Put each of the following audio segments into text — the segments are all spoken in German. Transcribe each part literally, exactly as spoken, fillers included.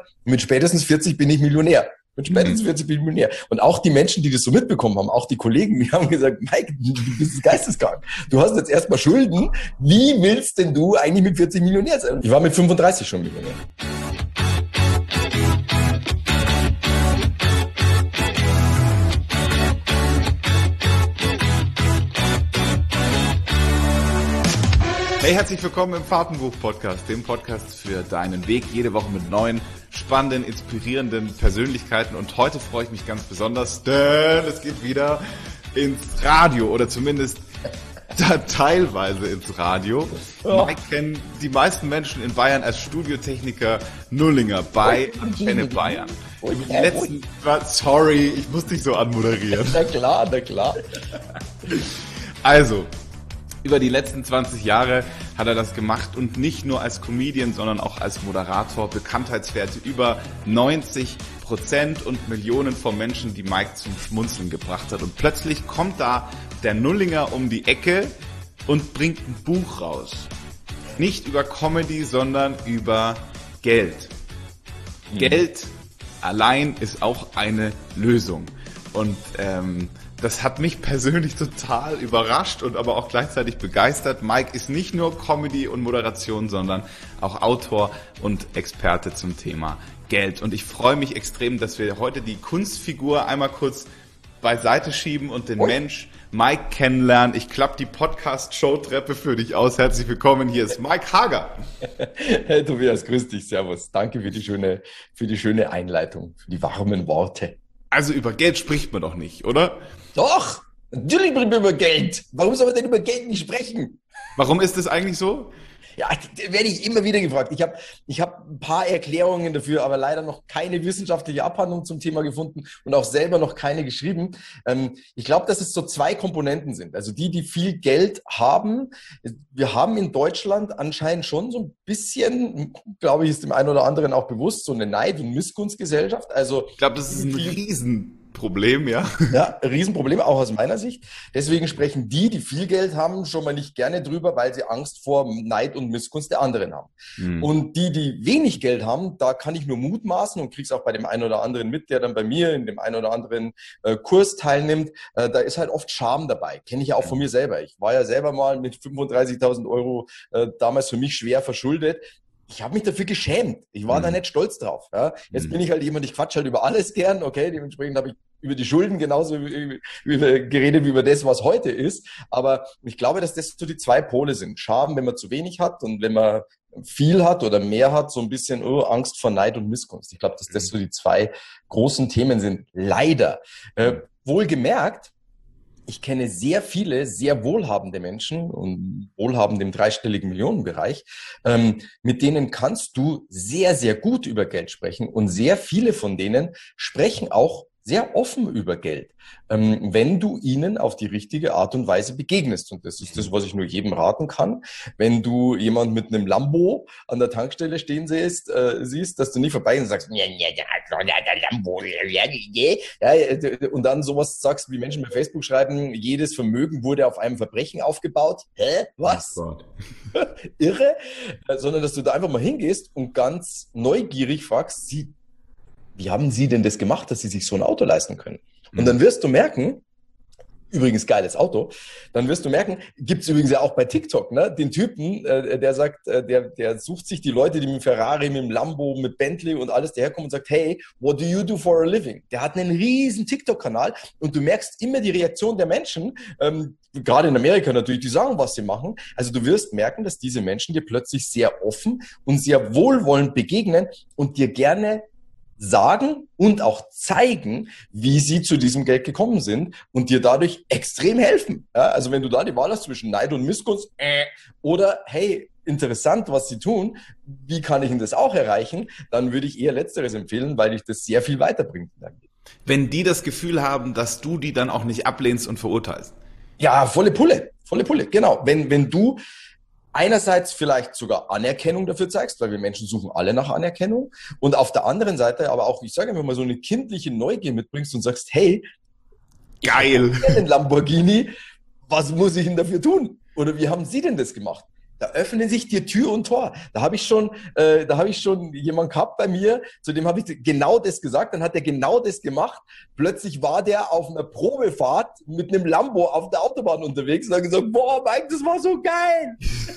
mit spätestens vierzig bin ich Millionär. Mit spätestens vierzig bin ich Millionär. Und auch die Menschen, die das so mitbekommen haben, auch die Kollegen, die haben gesagt, Mike, du bist geisteskrank. Du hast jetzt erstmal Schulden. Wie willst denn du eigentlich mit vierzig Millionär sein? Ich war mit fünfunddreißig schon Millionär. Hey, herzlich willkommen im Fahrtenbuch-Podcast, dem Podcast für deinen Weg, jede Woche mit neuen, spannenden, inspirierenden Persönlichkeiten. Und heute freue ich mich ganz besonders, denn es geht wieder ins Radio oder zumindest da teilweise ins Radio. Ja. Mike kennen die meisten Menschen in Bayern als Studiotechniker Nullinger bei Antenne Bayern. Oh, die letzten, sorry, ich muss dich so anmoderieren. Na klar, na klar. Also, über die letzten zwanzig Jahre hat er das gemacht und nicht nur als Comedian, sondern auch als Moderator. Bekanntheitswerte über neunzig Prozent und Millionen von Menschen, die Mike zum Schmunzeln gebracht hat. Und plötzlich kommt da der Nullinger um die Ecke und bringt ein Buch raus. Nicht über Comedy, sondern über Geld. Mhm. Geld allein ist auch eine Lösung. Und ähm, das hat mich persönlich total überrascht und aber auch gleichzeitig begeistert. Mike ist nicht nur Comedy und Moderation, sondern auch Autor und Experte zum Thema Geld. Und ich freue mich extrem, dass wir heute die Kunstfigur einmal kurz beiseite schieben und den Mensch Mike kennenlernen. Ich klappe die Podcast-Show-Treppe für dich aus. Herzlich willkommen, hier ist Mike Hager. Hey Tobias, grüß dich, servus. Danke für die schöne, für die schöne Einleitung, für die warmen Worte. Also über Geld spricht man doch nicht, oder? Doch, natürlich sprechen wir über Geld. Warum soll man denn über Geld nicht sprechen? Warum ist das eigentlich so? Ja, da werde ich immer wieder gefragt. Ich habe ich hab ein paar Erklärungen dafür, aber leider noch keine wissenschaftliche Abhandlung zum Thema gefunden und auch selber noch keine geschrieben. Ähm, ich glaube, dass es so zwei Komponenten sind. Also die, die viel Geld haben. Wir haben in Deutschland anscheinend schon so ein bisschen, glaube ich, ist dem einen oder anderen auch bewusst, so eine Neid- und Missgunstgesellschaft. Also ich glaube, das ist ein Riesen Problem, ja. Ja, Riesenproblem, auch aus meiner Sicht. Deswegen sprechen die, die viel Geld haben, schon mal nicht gerne drüber, weil sie Angst vor Neid und Missgunst der anderen haben. Mhm. Und die, die wenig Geld haben, da kann ich nur mutmaßen und krieg's auch bei dem einen oder anderen mit, der dann bei mir in dem einen oder anderen äh, Kurs teilnimmt. Äh, da ist halt oft Scham dabei. Kenne ich ja auch von mir selber. Ich war ja selber mal mit fünfunddreißigtausend Euro äh, damals für mich schwer verschuldet. Ich habe mich dafür geschämt. Ich war mhm. da nicht stolz drauf. Ja. Jetzt mhm. bin ich halt jemand, ich quatsch halt über alles gern. Okay, dementsprechend habe ich über die Schulden genauso über, über, geredet wie über das, was heute ist. Aber ich glaube, dass das so die zwei Pole sind. Scham, wenn man zu wenig hat, und wenn man viel hat oder mehr hat, so ein bisschen oh, Angst vor Neid und Missgunst. Ich glaube, dass das so die zwei großen Themen sind. Leider. Äh, wohlgemerkt, ich kenne sehr viele, sehr wohlhabende Menschen und wohlhabende im dreistelligen Millionenbereich, ähm, mit denen kannst du sehr, sehr gut über Geld sprechen. Und sehr viele von denen sprechen auch sehr offen über Geld, ähm, wenn du ihnen auf die richtige Art und Weise begegnest. Und das ist das, was ich nur jedem raten kann. Wenn du jemand mit einem Lambo an der Tankstelle stehen siehst, äh, siehst, dass du nicht vorbei und sagst, ja, ja, der Lambo, ja, ja, und dann sowas sagst, wie Menschen bei Facebook schreiben, jedes Vermögen wurde auf einem Verbrechen aufgebaut. Hä? Was? Oh Irre? Äh, sondern, dass du da einfach mal hingehst und ganz neugierig fragst, sie wie haben Sie denn das gemacht, dass Sie sich so ein Auto leisten können? Und dann wirst du merken, übrigens geiles Auto, dann wirst du merken, gibt's übrigens ja auch bei TikTok, ne, den Typen, äh, der sagt, äh, der der sucht sich die Leute, die mit dem Ferrari, mit dem Lambo, mit Bentley und alles daherkommen und sagt, hey, what do you do for a living? Der hat einen riesen TikTok-Kanal und du merkst immer die Reaktion der Menschen, ähm, gerade in Amerika natürlich, die sagen, was sie machen. Also du wirst merken, dass diese Menschen dir plötzlich sehr offen und sehr wohlwollend begegnen und dir gerne sagen und auch zeigen, wie sie zu diesem Geld gekommen sind und dir dadurch extrem helfen. Ja, also wenn du da die Wahl hast zwischen Neid und Missgunst äh, oder hey, interessant, was sie tun, wie kann ich denn das auch erreichen, dann würde ich eher Letzteres empfehlen, weil dich das sehr viel weiterbringt. Wenn die das Gefühl haben, dass du die dann auch nicht ablehnst und verurteilst. Ja, volle Pulle, volle Pulle, genau. Wenn, wenn du einerseits vielleicht sogar Anerkennung dafür zeigst, weil wir Menschen suchen alle nach Anerkennung, und auf der anderen Seite aber auch, ich sage einfach mal, so eine kindliche Neugier mitbringst und sagst, hey, geil, ich hab einen Lamborghini, was muss ich denn dafür tun? Oder wie haben Sie denn das gemacht? Da öffnen sich dir Tür und Tor. Da habe ich schon, äh, da habe ich schon jemanden gehabt bei mir, zu dem habe ich genau das gesagt, dann hat er genau das gemacht. Plötzlich war der auf einer Probefahrt mit einem Lambo auf der Autobahn unterwegs und hat gesagt, boah, Mike, das war so geil.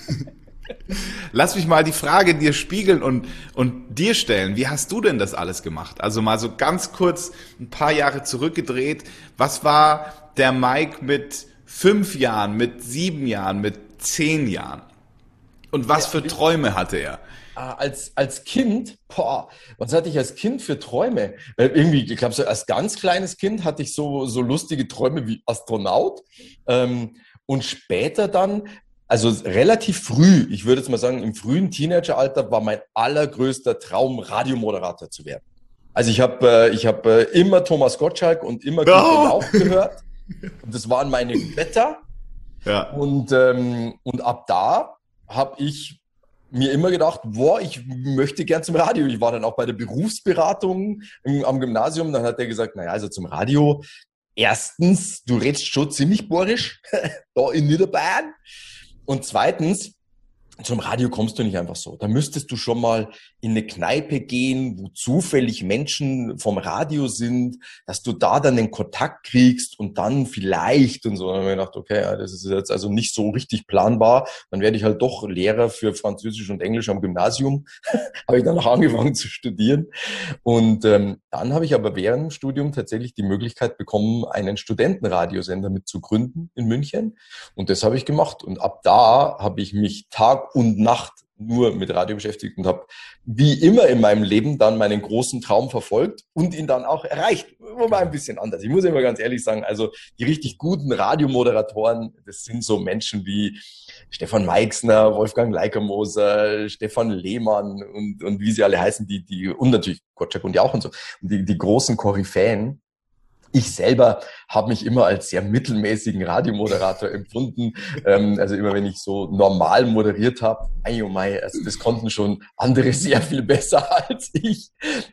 Lass mich mal die Frage dir spiegeln und, und dir stellen. Wie hast du denn das alles gemacht? Also mal so ganz kurz ein paar Jahre zurückgedreht. Was war der Mike mit fünf Jahren, mit sieben Jahren, mit zehn Jahren? Und was für Träume hatte er? Als, als Kind, boah, was hatte ich als Kind für Träume? Irgendwie, ich glaube, so als ganz kleines Kind hatte ich so, so lustige Träume wie Astronaut. Ähm, und später dann, also relativ früh, ich würde jetzt mal sagen, im frühen Teenageralter war mein allergrößter Traum, Radiomoderator zu werden. Also ich habe äh, ich hab, äh, immer Thomas Gottschalk und immer Günther Oh. Jauch gehört. Und das waren meine Götter. Ja. Und, ähm, und ab da habe ich mir immer gedacht, boah, ich möchte gern zum Radio. Ich war dann auch bei der Berufsberatung im, am Gymnasium. Dann hat er gesagt, naja, also zum Radio. Erstens, du redest schon ziemlich bohrisch da in Niederbayern. Und zweitens, zum Radio kommst du nicht einfach so. Da müsstest du schon mal in eine Kneipe gehen, wo zufällig Menschen vom Radio sind, dass du da dann den Kontakt kriegst und dann vielleicht und so. Dann habe ich gedacht, okay, ja, das ist jetzt also nicht so richtig planbar. Dann werde ich halt doch Lehrer für Französisch und Englisch am Gymnasium. Habe ich dann auch angefangen zu studieren. Und ähm, dann habe ich aber während dem Studium tatsächlich die Möglichkeit bekommen, einen Studentenradiosender mit zu gründen in München. Und das habe ich gemacht. Und ab da habe ich mich Tag und Nacht nur mit Radio beschäftigt und habe wie immer in meinem Leben dann meinen großen Traum verfolgt und ihn dann auch erreicht. Wobei ein bisschen anders. Ich muss immer ganz ehrlich sagen, also die richtig guten Radiomoderatoren, das sind so Menschen wie Stefan Meixner, Wolfgang Leikermoser, Stefan Lehmann und, und wie sie alle heißen, die, die, und natürlich Gottschalk und Jauch und so, und die, die großen Koryphäen. Ich selber habe mich immer als sehr mittelmäßigen Radiomoderator empfunden. Ähm, also immer wenn ich so normal moderiert habe, ei oh mei, also das konnten schon andere sehr viel besser als ich.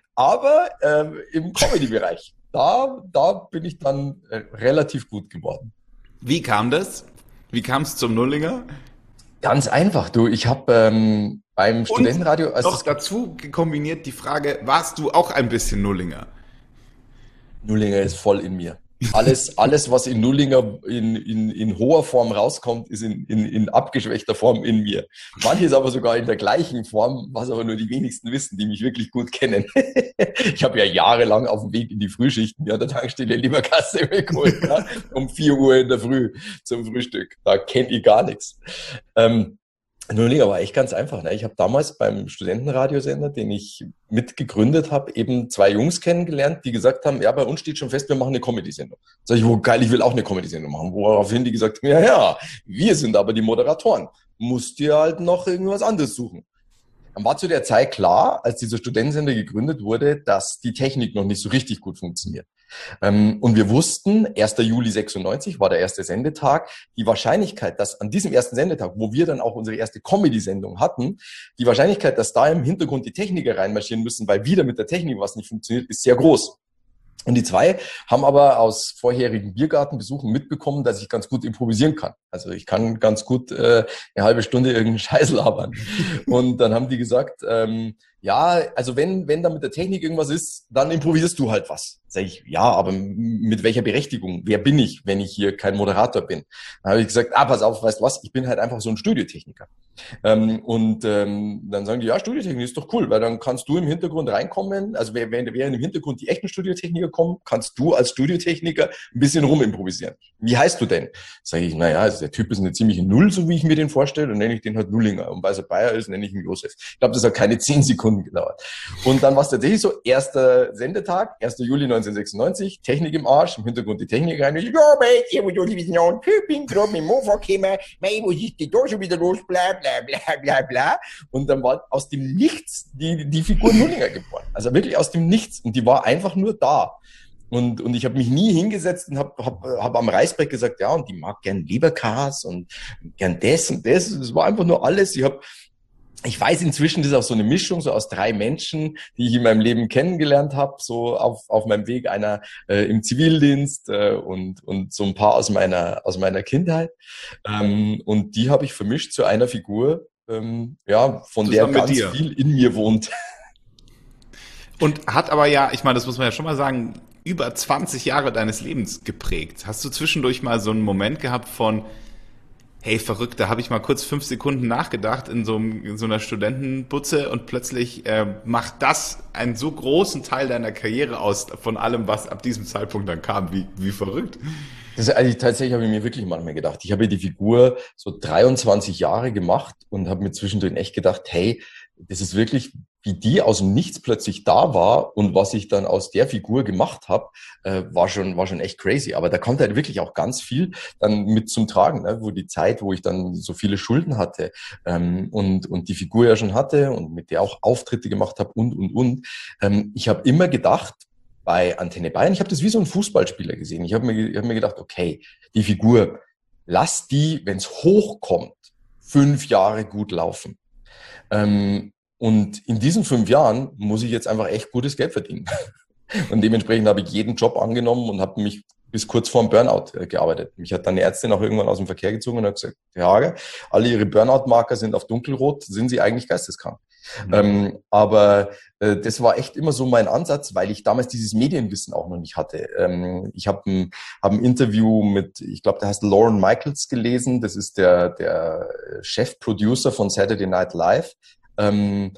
Aber ähm, im Comedy-Bereich, da, da bin ich dann äh, relativ gut geworden. Wie kam das? Wie kam es zum Nullinger? Ganz einfach, du. Ich habe ähm, beim Studentenradio... Also noch dazu kombiniert die Frage, warst du auch ein bisschen Nullinger? Nullinger ist voll in mir. Alles, alles was in Nullinger in, in, in hoher Form rauskommt, ist in, in, in abgeschwächter Form in mir. Manches aber sogar in der gleichen Form, was aber nur die wenigsten wissen, die mich wirklich gut kennen. Ich habe ja jahrelang auf dem Weg in die Frühschichten ja, der Tankstelle Leberkasse geholt, ja, um vier Uhr in der Früh zum Frühstück. Da kenne ich gar nichts. Ähm, Nullinger war echt ganz einfach. Ne? Ich habe damals beim Studentenradiosender, den ich mitgegründet habe, eben zwei Jungs kennengelernt, die gesagt haben, ja, bei uns steht schon fest, wir machen eine Comedy-Sendung. Sag ich, wo geil, ich will auch eine Comedy-Sendung machen. Woraufhin die gesagt haben, ja, ja, wir sind aber die Moderatoren. Musst dir halt noch irgendwas anderes suchen. Dann war zu der Zeit klar, als dieser Studentensender gegründet wurde, dass die Technik noch nicht so richtig gut funktioniert. Und wir wussten, erster Juli sechsundneunzig war der erste Sendetag, die Wahrscheinlichkeit, dass an diesem ersten Sendetag, wo wir dann auch unsere erste Comedy-Sendung hatten, die Wahrscheinlichkeit, dass da im Hintergrund die Techniker reinmarschieren müssen, weil wieder mit der Technik was nicht funktioniert, ist sehr groß. Und die zwei haben aber aus vorherigen Biergartenbesuchen mitbekommen, dass ich ganz gut improvisieren kann. Also ich kann ganz gut äh, eine halbe Stunde irgendeinen Scheiß labern. Und dann haben die gesagt, ähm, ja, also wenn wenn da mit der Technik irgendwas ist, dann improvisierst du halt was. Sag ich, ja, aber mit welcher Berechtigung? Wer bin ich, wenn ich hier kein Moderator bin? Dann habe ich gesagt, ah, pass auf, weißt du was, ich bin halt einfach so ein Studiotechniker. Ähm, und ähm, dann sagen die, ja, Studiotechnik ist doch cool, weil dann kannst du im Hintergrund reinkommen, also während, während im Hintergrund die echten Studiotechniker kommen, kannst du als Studiotechniker ein bisschen rumimprovisieren. Wie heißt du denn? Sage ich, naja, also der Typ ist eine ziemliche Null, so wie ich mir den vorstelle, und nenne ich den halt Nullinger. Und weil er Bayer ist, nenne ich ihn Josef. Ich glaube, das hat keine zehn Sekunden gedauert. Und dann war es tatsächlich so, erster Sendetag, erster Juli neunzehnhundertsechsundneunzig, Technik im Arsch, im Hintergrund die Technik rein. Ich, ja, mate, hier, wo du die neuen Typen, gerade mit dem Mofa gekommen, mate, wo ist die da schon wieder los, bla, bla, bla, bla, bla. Und dann war aus dem Nichts die, die Figur Nullinger geboren. Also wirklich aus dem Nichts. Und die war einfach nur da. Und, und ich habe mich nie hingesetzt und habe hab, hab am Reißbrett gesagt, ja, und die mag gern Leberkas und gern das und das. Es war einfach nur alles. Ich habe Ich weiß inzwischen, das ist auch so eine Mischung so aus drei Menschen, die ich in meinem Leben kennengelernt habe, so auf, auf meinem Weg, einer äh, im Zivildienst äh, und, und so ein paar aus meiner, aus meiner Kindheit. Ähm, und die habe ich vermischt zu einer Figur, ähm, ja, von der Zusammen mit ganz dir. viel in mir wohnt. Und hat aber ja, ich meine, das muss man ja schon mal sagen, über zwanzig Jahre deines Lebens geprägt. Hast du zwischendurch mal so einen Moment gehabt von, hey, verrückt, da habe ich mal kurz fünf Sekunden nachgedacht in so, einem, in so einer Studentenbutze und plötzlich äh, macht das einen so großen Teil deiner Karriere aus, von allem, was ab diesem Zeitpunkt dann kam. Wie, wie verrückt. Das ist eigentlich tatsächlich, habe ich mir wirklich manchmal gedacht. Ich habe die Figur so dreiundzwanzig Jahre gemacht und habe mir zwischendrin echt gedacht, hey, das ist wirklich, wie die aus dem Nichts plötzlich da war und was ich dann aus der Figur gemacht habe, äh, war schon, war schon echt crazy. Aber da kommt halt wirklich auch ganz viel dann mit zum Tragen, ne? Wo die Zeit, wo ich dann so viele Schulden hatte ähm, und, und die Figur ja schon hatte und mit der auch Auftritte gemacht habe und, und, und. Ähm, ich habe immer gedacht, bei Antenne Bayern, ich habe das wie so ein Fußballspieler gesehen. Ich habe mir, ich hab mir gedacht, okay, die Figur, lass die, wenn es hochkommt, fünf Jahre gut laufen. Ähm, und in diesen fünf Jahren muss ich jetzt einfach echt gutes Geld verdienen. Und dementsprechend habe ich jeden Job angenommen und habe mich bis kurz vorm Burnout äh, gearbeitet. Mich hat dann eine Ärztin auch irgendwann aus dem Verkehr gezogen und hat gesagt, Herr Hager, alle Ihre Burnout-Marker sind auf dunkelrot, sind Sie eigentlich geisteskrank? Mhm. Ähm, aber äh, das war echt immer so mein Ansatz, weil ich damals dieses Medienwissen auch noch nicht hatte. Ähm, ich habe ein, hab ein Interview mit, ich glaube, der heißt Lorne Michaels gelesen. Das ist der, der Chef-Producer von Saturday Night Live. Ähm,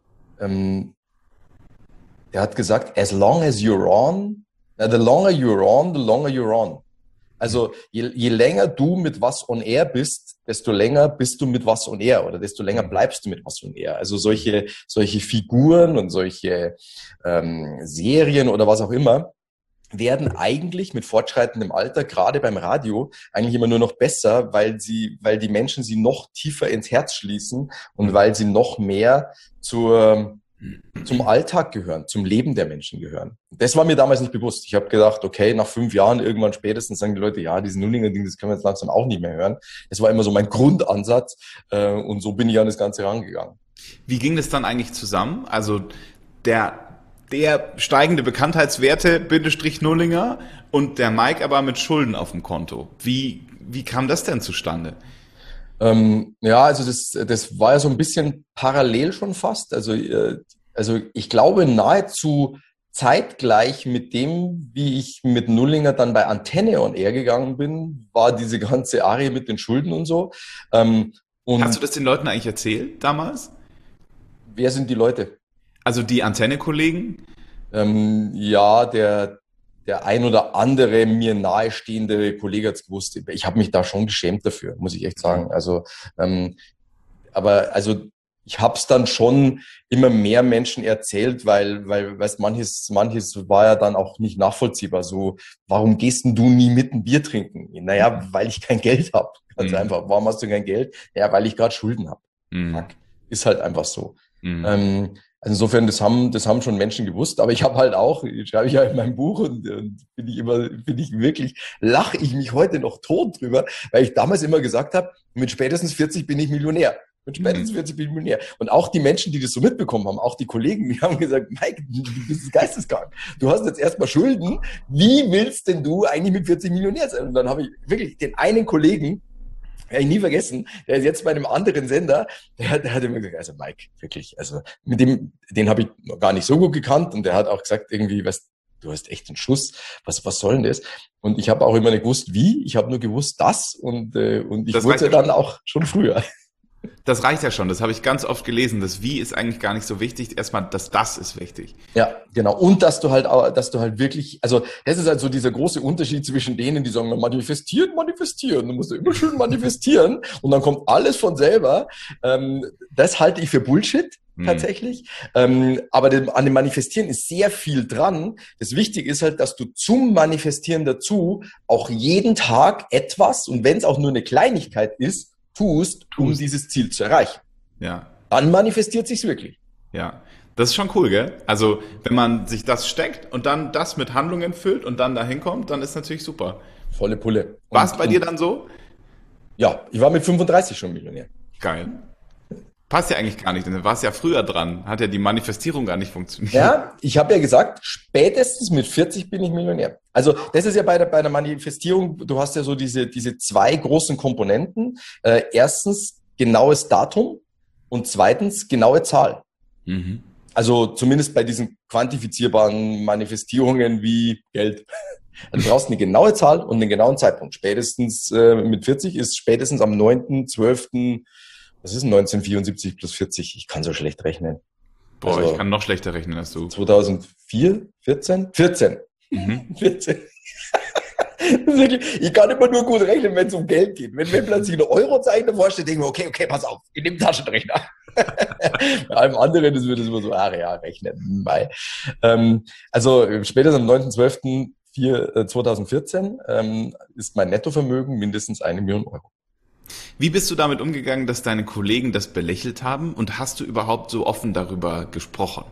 ähm, der hat gesagt, as long as you're on, uh, the longer you're on, the longer you're on. Also je, je länger du mit was on air bist, desto länger bist du mit was on air oder desto länger bleibst du mit was on air. Also solche, solche Figuren und solche ähm, Serien oder was auch immer werden eigentlich mit fortschreitendem Alter, gerade beim Radio, eigentlich immer nur noch besser, weil sie, weil die Menschen sie noch tiefer ins Herz schließen und weil sie noch mehr zur zum Alltag gehören, zum Leben der Menschen gehören. Das war mir damals nicht bewusst. Ich habe gedacht, okay, nach fünf Jahren irgendwann spätestens sagen die Leute, ja, diesen Nullinger-Ding, das können wir jetzt langsam auch nicht mehr hören. Das war immer so mein Grundansatz äh, und so bin ich an das Ganze rangegangen. Wie ging das dann eigentlich zusammen? Also der, der steigende Bekanntheitswerte, Bindestrich Nullinger und der Mike aber mit Schulden auf dem Konto. Wie, wie kam das denn zustande? Ähm, ja, also das, das war ja so ein bisschen parallel schon fast. Also, äh, also ich glaube nahezu zeitgleich mit dem, wie ich mit Nullinger dann bei Antenne on Air gegangen bin, war diese ganze Arie mit den Schulden und so. Ähm, und Hast du das den Leuten eigentlich erzählt damals? Wer sind die Leute? Also die Antenne-Kollegen? Ähm, ja, der der ein oder andere mir nahestehende Kollege hat's gewusst. Ich habe mich da schon geschämt dafür, muss ich echt sagen. Also, ähm, aber also ich habe es dann schon immer mehr Menschen erzählt, weil, weil, weißt, manches, manches war ja dann auch nicht nachvollziehbar. So, warum gehst denn du nie mit ein Bier trinken? Naja, weil ich kein Geld habe. Ganz mhm. einfach. Warum hast du kein Geld? Ja, weil ich gerade Schulden habe. Mhm. Ist halt einfach so. Mhm. Ähm, Also insofern, das haben, das haben schon Menschen gewusst, aber ich habe halt auch, schreibe ich ja in meinem Buch und, und bin ich immer, bin ich wirklich, lache ich mich heute noch tot drüber, weil ich damals immer gesagt habe, mit spätestens vierzig bin ich Millionär. Mit spätestens vierzig bin ich Millionär. Und auch die Menschen, die das so mitbekommen haben, auch die Kollegen, die haben gesagt, Mike, du bist geisteskrank. Du hast jetzt erstmal Schulden. Wie willst denn du eigentlich mit vierzig Millionär sein? Und dann habe ich wirklich den einen Kollegen, werde ich nie vergessen, der ist jetzt bei einem anderen Sender, der, der hat immer gesagt, also Mike, wirklich, also mit dem, den habe ich noch gar nicht so gut gekannt und der hat auch gesagt, irgendwie, was, du hast echt einen Schuss, was, was soll denn das? Und ich habe auch immer nicht gewusst, wie, ich habe nur gewusst, das und, äh, und ich wusste dann auch schon früher. Das reicht ja schon, das habe ich ganz oft gelesen. Das Wie ist eigentlich gar nicht so wichtig. Erstmal das Das ist wichtig. Ja, genau. Und dass du halt auch, dass du halt wirklich, also das ist halt so dieser große Unterschied zwischen denen, die sagen, manifestieren, manifestieren. Du musst ja immer schön manifestieren und dann kommt alles von selber. Ähm, das halte ich für Bullshit. Tatsächlich. Hm. Ähm, aber dem, an dem Manifestieren ist sehr viel dran. Das Wichtige ist halt, dass du zum Manifestieren dazu auch jeden Tag etwas, und wenn es auch nur eine Kleinigkeit ist, tust, um tust. dieses Ziel zu erreichen. Ja. Dann manifestiert sich's wirklich. Ja. Das ist schon cool, gell? Also, wenn man sich das steckt und dann das mit Handlungen füllt und dann dahin kommt, dann ist natürlich super. Volle Pulle. War es bei dir dann so? Ja, ich war mit fünfunddreißig schon Millionär. Geil. Passt ja eigentlich gar nicht, denn du warst ja früher dran. Hat ja die Manifestierung gar nicht funktioniert. Ja, ich habe ja gesagt, spätestens mit vierzig bin ich Millionär. Also das ist ja bei der, bei der Manifestierung, du hast ja so diese, diese zwei großen Komponenten. Äh, erstens genaues Datum und zweitens genaue Zahl. Mhm. Also zumindest bei diesen quantifizierbaren Manifestierungen wie Geld. Also du brauchst eine genaue Zahl und einen genauen Zeitpunkt. Spätestens äh, mit vierzig ist spätestens am neunten zwölften Was ist denn neunzehnhundertvierundsiebzig plus vierzig? Ich kann so schlecht rechnen. Boah, also, ich kann noch schlechter rechnen als du. zweitausendvier? vierzehn? vierzehn. Mhm. vierzehn. Wirklich, ich kann immer nur gut rechnen, wenn es um Geld geht. Wenn mir plötzlich eine Eurozeichen davor steht, denke ich mir, okay, okay, pass auf, in dem Taschenrechner. Bei allem anderen, das wird es immer so, ah ja, rechnen. Ähm, also spätestens am neunten zwölften zweitausendvierzehn ähm, ist mein Nettovermögen mindestens eine Million Euro. Wie bist du damit umgegangen, dass deine Kollegen das belächelt haben und hast du überhaupt so offen darüber gesprochen?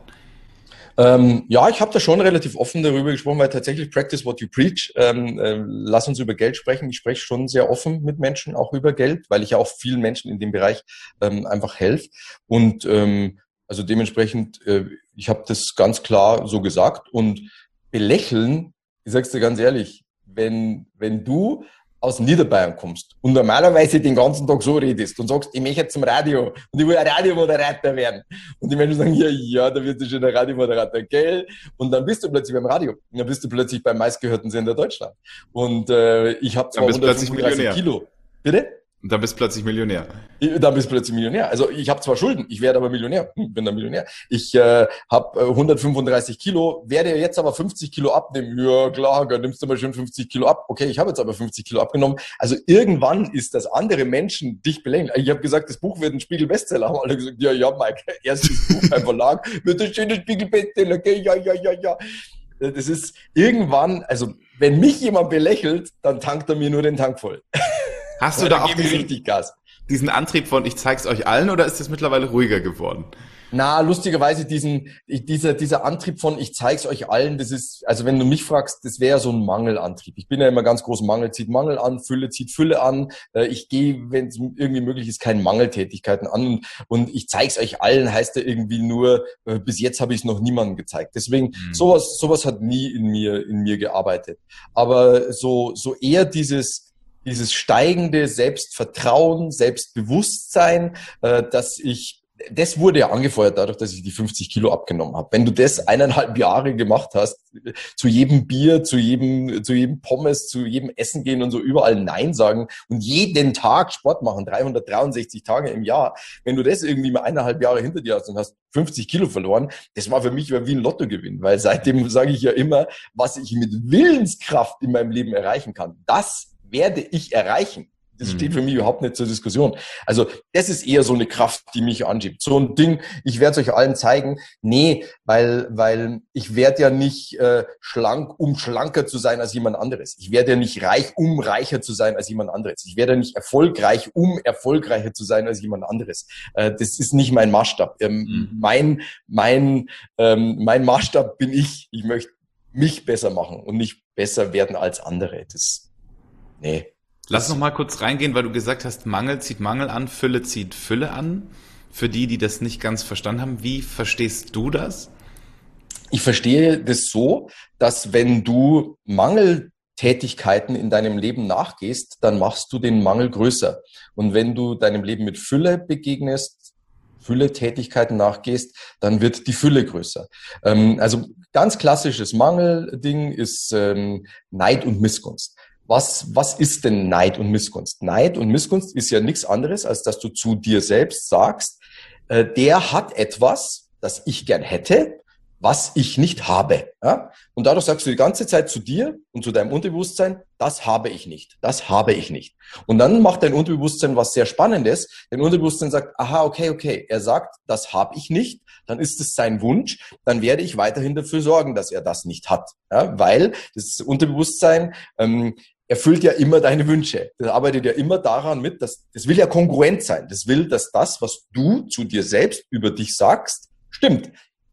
Ähm, ja, ich habe da schon relativ offen darüber gesprochen, weil tatsächlich practice what you preach. Ähm, äh, lass uns über Geld sprechen. Ich spreche schon sehr offen mit Menschen, auch über Geld, weil ich ja auch vielen Menschen in dem Bereich ähm, einfach helfe. Und ähm, also dementsprechend, äh, ich habe das ganz klar so gesagt. Und belächeln, ich sag's dir ganz ehrlich, wenn wenn du aus Niederbayern kommst und normalerweise den ganzen Tag so redest und sagst, ich möchte zum Radio und ich will ein Radiomoderator werden. Und die Menschen sagen, ja, ja, da wirst du schon ein Radiomoderator, gell? Und dann bist du plötzlich beim Radio. Und dann bist du plötzlich beim meistgehörten Sender Deutschland. Und äh, ich habe zwar hundertfünfunddreißig Kilo. Bitte? Und dann bist du plötzlich Millionär. Dann bist du plötzlich Millionär. Also ich habe zwar Schulden, ich werde aber Millionär. Hm, bin dann Millionär. Ich äh, habe äh, hundertfünfunddreißig Kilo, werde jetzt aber fünfzig Kilo abnehmen. Ja klar, dann nimmst du mal schön fünfzig Kilo ab. Okay, ich habe jetzt aber fünfzig Kilo abgenommen. Also irgendwann ist das andere Menschen dich belächeln. Ich habe gesagt, das Buch wird ein Spiegel-Bestseller. Haben alle gesagt, ja, ja, Mike, erstes Buch beim Verlag wird ein schönes Spiegel-Bestseller. Okay, ja, ja, ja, ja. Das ist irgendwann, also wenn mich jemand belächelt, dann tankt er mir nur den Tank voll. Hast du da auch diesen, diesen Antrieb von, ich zeig's euch allen, oder ist das mittlerweile ruhiger geworden? Na, lustigerweise diesen, dieser, dieser Antrieb von, ich zeig's euch allen, das ist, also wenn du mich fragst, das wäre so ein Mangelantrieb. Ich bin ja immer ganz groß, Mangel zieht Mangel an, Fülle zieht Fülle an. Ich gehe, wenn es irgendwie möglich ist, keine Mangeltätigkeiten an. Und, und ich zeig's euch allen heißt ja irgendwie nur, bis jetzt habe ich es noch niemandem gezeigt. Deswegen, mhm. sowas, sowas hat nie in mir, in mir gearbeitet. Aber so, so eher dieses, dieses steigende Selbstvertrauen, Selbstbewusstsein, äh, dass ich, das wurde ja angefeuert dadurch, dass ich die fünfzig Kilo abgenommen habe. Wenn du das eineinhalb Jahre gemacht hast, zu jedem Bier, zu jedem, zu jedem Pommes, zu jedem Essen gehen und so überall Nein sagen und jeden Tag Sport machen, dreihundertdreiundsechzig Tage im Jahr, wenn du das irgendwie mal eineinhalb Jahre hinter dir hast und hast fünfzig Kilo verloren, das war für mich wie ein Lottogewinn, weil seitdem sage ich ja immer, was ich mit Willenskraft in meinem Leben erreichen kann, das werde ich erreichen. Das steht für mich überhaupt nicht zur Diskussion. Also das ist eher so eine Kraft, die mich anschiebt. So ein Ding, ich werde es euch allen zeigen. Nee, weil weil ich werde ja nicht äh, schlank, um schlanker zu sein als jemand anderes. Ich werde ja nicht reich, um reicher zu sein als jemand anderes. Ich werde ja nicht erfolgreich, um erfolgreicher zu sein als jemand anderes. Äh, das ist nicht mein Maßstab. Ähm, mhm. Mein mein ähm, mein Maßstab bin ich. Ich möchte mich besser machen und nicht besser werden als andere. Das Nee. Lass noch mal kurz reingehen, weil du gesagt hast, Mangel zieht Mangel an, Fülle zieht Fülle an. Für die, die das nicht ganz verstanden haben, wie verstehst du das? Ich verstehe das so, dass wenn du Mangeltätigkeiten in deinem Leben nachgehst, dann machst du den Mangel größer. Und wenn du deinem Leben mit Fülle begegnest, Fülle-Tätigkeiten nachgehst, dann wird die Fülle größer. Ähm, also ganz klassisches Mangelding ist ähm, Neid und Missgunst. Was, was ist denn Neid und Missgunst? Neid und Missgunst ist ja nichts anderes, als dass du zu dir selbst sagst, äh, der hat etwas, das ich gern hätte, was ich nicht habe. Ja? Und dadurch sagst du die ganze Zeit zu dir und zu deinem Unterbewusstsein, das habe ich nicht, das habe ich nicht. Und dann macht dein Unterbewusstsein was sehr Spannendes. Dein Unterbewusstsein sagt, aha, okay, okay, er sagt, das habe ich nicht, dann ist es sein Wunsch, dann werde ich weiterhin dafür sorgen, dass er das nicht hat. Ja? Weil das Unterbewusstsein ähm, erfüllt ja immer deine Wünsche. Das arbeitet ja immer daran mit, dass das will ja kongruent sein. Das will, dass das, was du zu dir selbst über dich sagst, stimmt.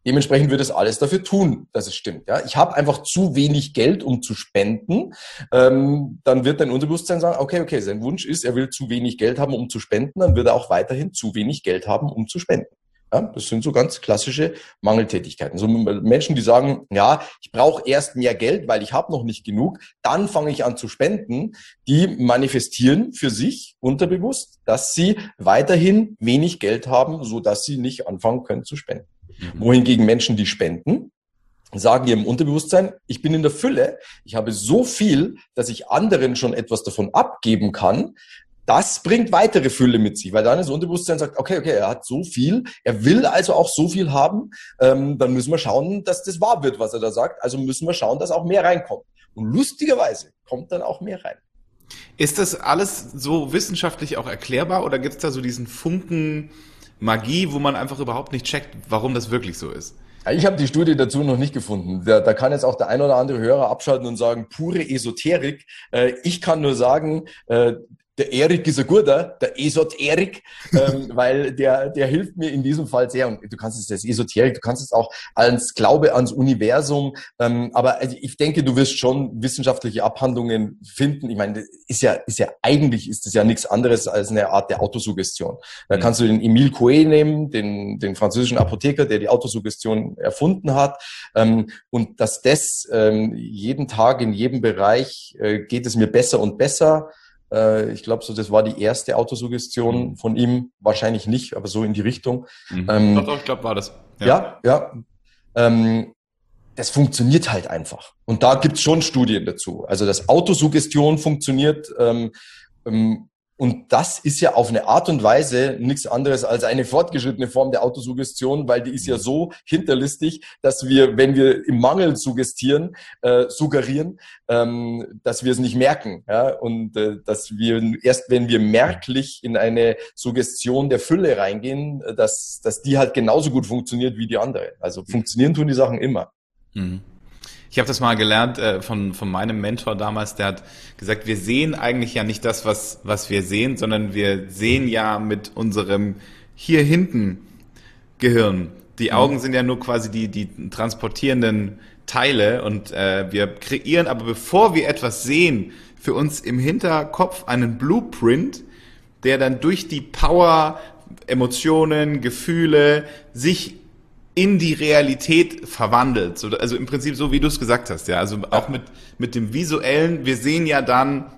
Dementsprechend wird es alles dafür tun, dass es stimmt. Ja, ich habe einfach zu wenig Geld, um zu spenden. Ähm, dann wird dein Unterbewusstsein sagen, okay, okay, sein Wunsch ist, er will zu wenig Geld haben, um zu spenden. Dann wird er auch weiterhin zu wenig Geld haben, um zu spenden. Ja, das sind so ganz klassische Mangeltätigkeiten. So Menschen, die sagen, ja, ich brauche erst mehr Geld, weil ich habe noch nicht genug, dann fange ich an zu spenden, die manifestieren für sich unterbewusst, dass sie weiterhin wenig Geld haben, so dass sie nicht anfangen können zu spenden. Mhm. Wohingegen Menschen, die spenden, sagen ihrem Unterbewusstsein, ich bin in der Fülle, ich habe so viel, dass ich anderen schon etwas davon abgeben kann. Das bringt weitere Fülle mit sich, weil dann das Unterbewusstsein sagt, okay, okay, er hat so viel, er will also auch so viel haben, ähm, dann müssen wir schauen, dass das wahr wird, was er da sagt. Also müssen wir schauen, dass auch mehr reinkommt. Und lustigerweise kommt dann auch mehr rein. Ist das alles so wissenschaftlich auch erklärbar oder gibt es da so diesen Funken Magie, wo man einfach überhaupt nicht checkt, warum das wirklich so ist? Ich habe die Studie dazu noch nicht gefunden. Da, da kann jetzt auch der ein oder andere Hörer abschalten und sagen, pure Esoterik. Äh, ich kann nur sagen, äh, der Erik ist ein guter, der Esoterik, ähm, weil der der hilft mir in diesem Fall sehr. Und du kannst es als Esoterik, du kannst es auch als Glaube ans Universum. Ähm, aber ich denke, du wirst schon wissenschaftliche Abhandlungen finden. Ich meine, ist ja ist ja eigentlich ist das ja nichts anderes als eine Art der Autosuggestion. Da kannst du den Emile Coué nehmen, den den französischen Apotheker, der die Autosuggestion erfunden hat. Ähm, und dass das ähm, jeden Tag in jedem Bereich äh, geht es mir besser und besser. Ich glaube, so das war die erste Autosuggestion von ihm. Wahrscheinlich nicht, aber so in die Richtung. Mhm. Ähm, doch, doch, ich glaube, war das. Ja, ja. ja ähm, das funktioniert halt einfach. Und da gibt's schon Studien dazu. Also, dass Autosuggestion funktioniert. Ähm, ähm, und das ist ja auf eine Art und Weise nichts anderes als eine fortgeschrittene Form der Autosuggestion, weil die ist ja so hinterlistig, dass wir, wenn wir im Mangel suggestieren, äh, suggerieren, ähm, dass wir es nicht merken. Ja? Und äh, dass wir erst, wenn wir merklich in eine Suggestion der Fülle reingehen, dass, dass die halt genauso gut funktioniert wie die andere. Also funktionieren tun die Sachen immer. Mhm. Ich habe das mal gelernt äh, von von meinem Mentor damals, der hat gesagt, wir sehen eigentlich ja nicht das, was was wir sehen, sondern wir sehen ja mit unserem hier hinten Gehirn. Die Augen sind ja nur quasi die die transportierenden Teile und äh, wir kreieren aber, bevor wir etwas sehen, für uns im Hinterkopf einen Blueprint, der dann durch die Power, Emotionen, Gefühle sich in die Realität verwandelt. Also im Prinzip so, wie du es gesagt hast, ja. Also auch mit, mit dem Visuellen. Wir sehen ja dann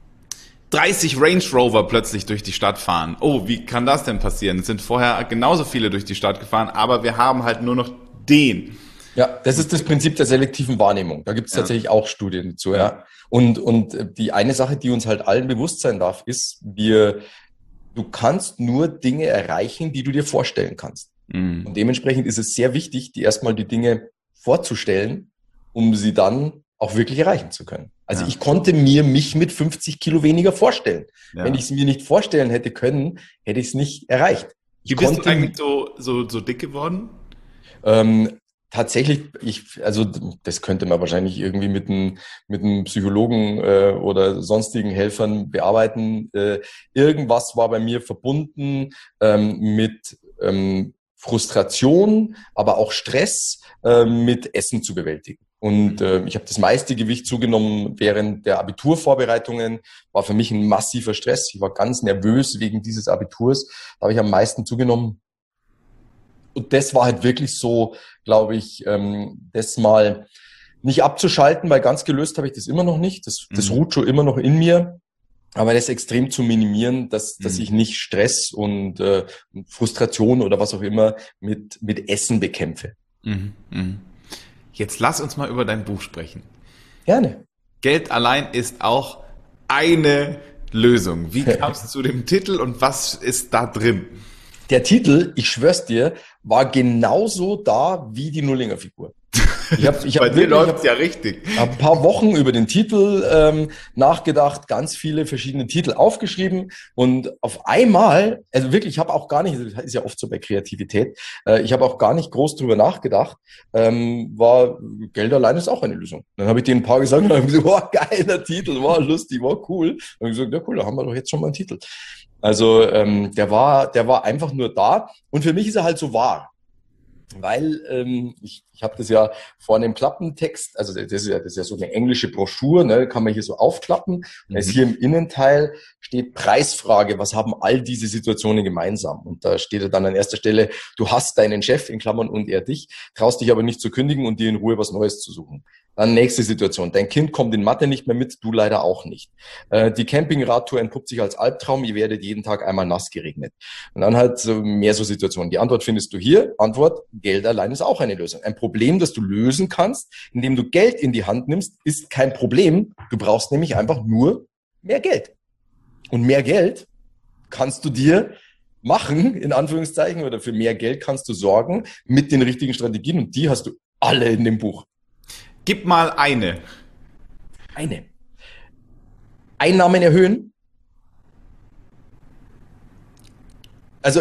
dreißig Range Rover plötzlich durch die Stadt fahren. Oh, wie kann das denn passieren? Es sind vorher genauso viele durch die Stadt gefahren, aber wir haben halt nur noch den. Ja, das ist das Prinzip der selektiven Wahrnehmung. Da gibt es ja. tatsächlich auch Studien dazu, ja. Und, und die eine Sache, die uns halt allen bewusst sein darf, ist, wir, du kannst nur Dinge erreichen, die du dir vorstellen kannst. Und dementsprechend ist es sehr wichtig, die erstmal die Dinge vorzustellen, um sie dann auch wirklich erreichen zu können. Also ja. ich konnte mir mich mit fünfzig Kilo weniger vorstellen. Ja. Wenn ich es mir nicht vorstellen hätte können, hätte ich es nicht erreicht. Ich Wie bist du eigentlich so, so, so dick geworden? Ähm, tatsächlich, ich, also das könnte man wahrscheinlich irgendwie mit einem mit einem Psychologen äh, oder sonstigen Helfern bearbeiten. Äh, irgendwas war bei mir verbunden ähm, mit ähm, Frustration, aber auch Stress äh, mit Essen zu bewältigen. Und äh, ich habe das meiste Gewicht zugenommen während der Abiturvorbereitungen. War für mich ein massiver Stress. Ich war ganz nervös wegen dieses Abiturs. Da habe ich am meisten zugenommen. Und das war halt wirklich so, glaube ich, ähm, das mal nicht abzuschalten, weil ganz gelöst habe ich das immer noch nicht. Das, das mhm. ruht schon immer noch in mir. Aber das extrem zu minimieren, dass, dass ich nicht Stress und äh, Frustration oder was auch immer mit, mit Essen bekämpfe. Mhm, mhm. Jetzt lass uns mal über dein Buch sprechen. Gerne. Geld allein ist auch eine Lösung. Wie kamst du zu dem Titel und was ist da drin? Der Titel, ich schwör's dir, war genauso da wie die Nullinger-Figur. Ich hab, ich hab Bei dir läuft's ja richtig. Ich habe ein paar Wochen über den Titel ähm, nachgedacht, ganz viele verschiedene Titel aufgeschrieben und auf einmal, also wirklich, ich habe auch gar nicht, das ist ja oft so bei Kreativität, äh, ich habe auch gar nicht groß drüber nachgedacht, ähm, war Geld allein ist auch eine Lösung. Dann habe ich denen ein paar gesagt und habe gesagt, wow, geiler Titel, war lustig, war cool. Und ich gesagt, ja cool, da haben wir doch jetzt schon mal einen Titel. Also ähm, der war, der war einfach nur da und für mich ist er halt so wahr. Weil ähm, ich, ich habe das ja vorne im Klappentext, also das ist ja, das ist ja so eine englische Broschüre, ne, kann man hier so aufklappen. Und jetzt hier im Innenteil steht Preisfrage, was haben all diese Situationen gemeinsam? Und da steht ja dann an erster Stelle, du hast deinen Chef in Klammern und er dich, traust dich aber nicht zu kündigen und dir in Ruhe was Neues zu suchen. Dann nächste Situation, dein Kind kommt in Mathe nicht mehr mit, du leider auch nicht. Äh, die Campingradtour entpuppt sich als Albtraum, ihr werdet jeden Tag einmal nass geregnet. Und dann halt so mehr so Situationen. Die Antwort findest du hier. Antwort, Geld allein ist auch eine Lösung. Ein Problem, das du lösen kannst, indem du Geld in die Hand nimmst, ist kein Problem. Du brauchst nämlich einfach nur mehr Geld. Und mehr Geld kannst du dir machen, in Anführungszeichen, oder für mehr Geld kannst du sorgen mit den richtigen Strategien und die hast du alle in dem Buch. Gib mal eine. Eine. Einnahmen erhöhen. Also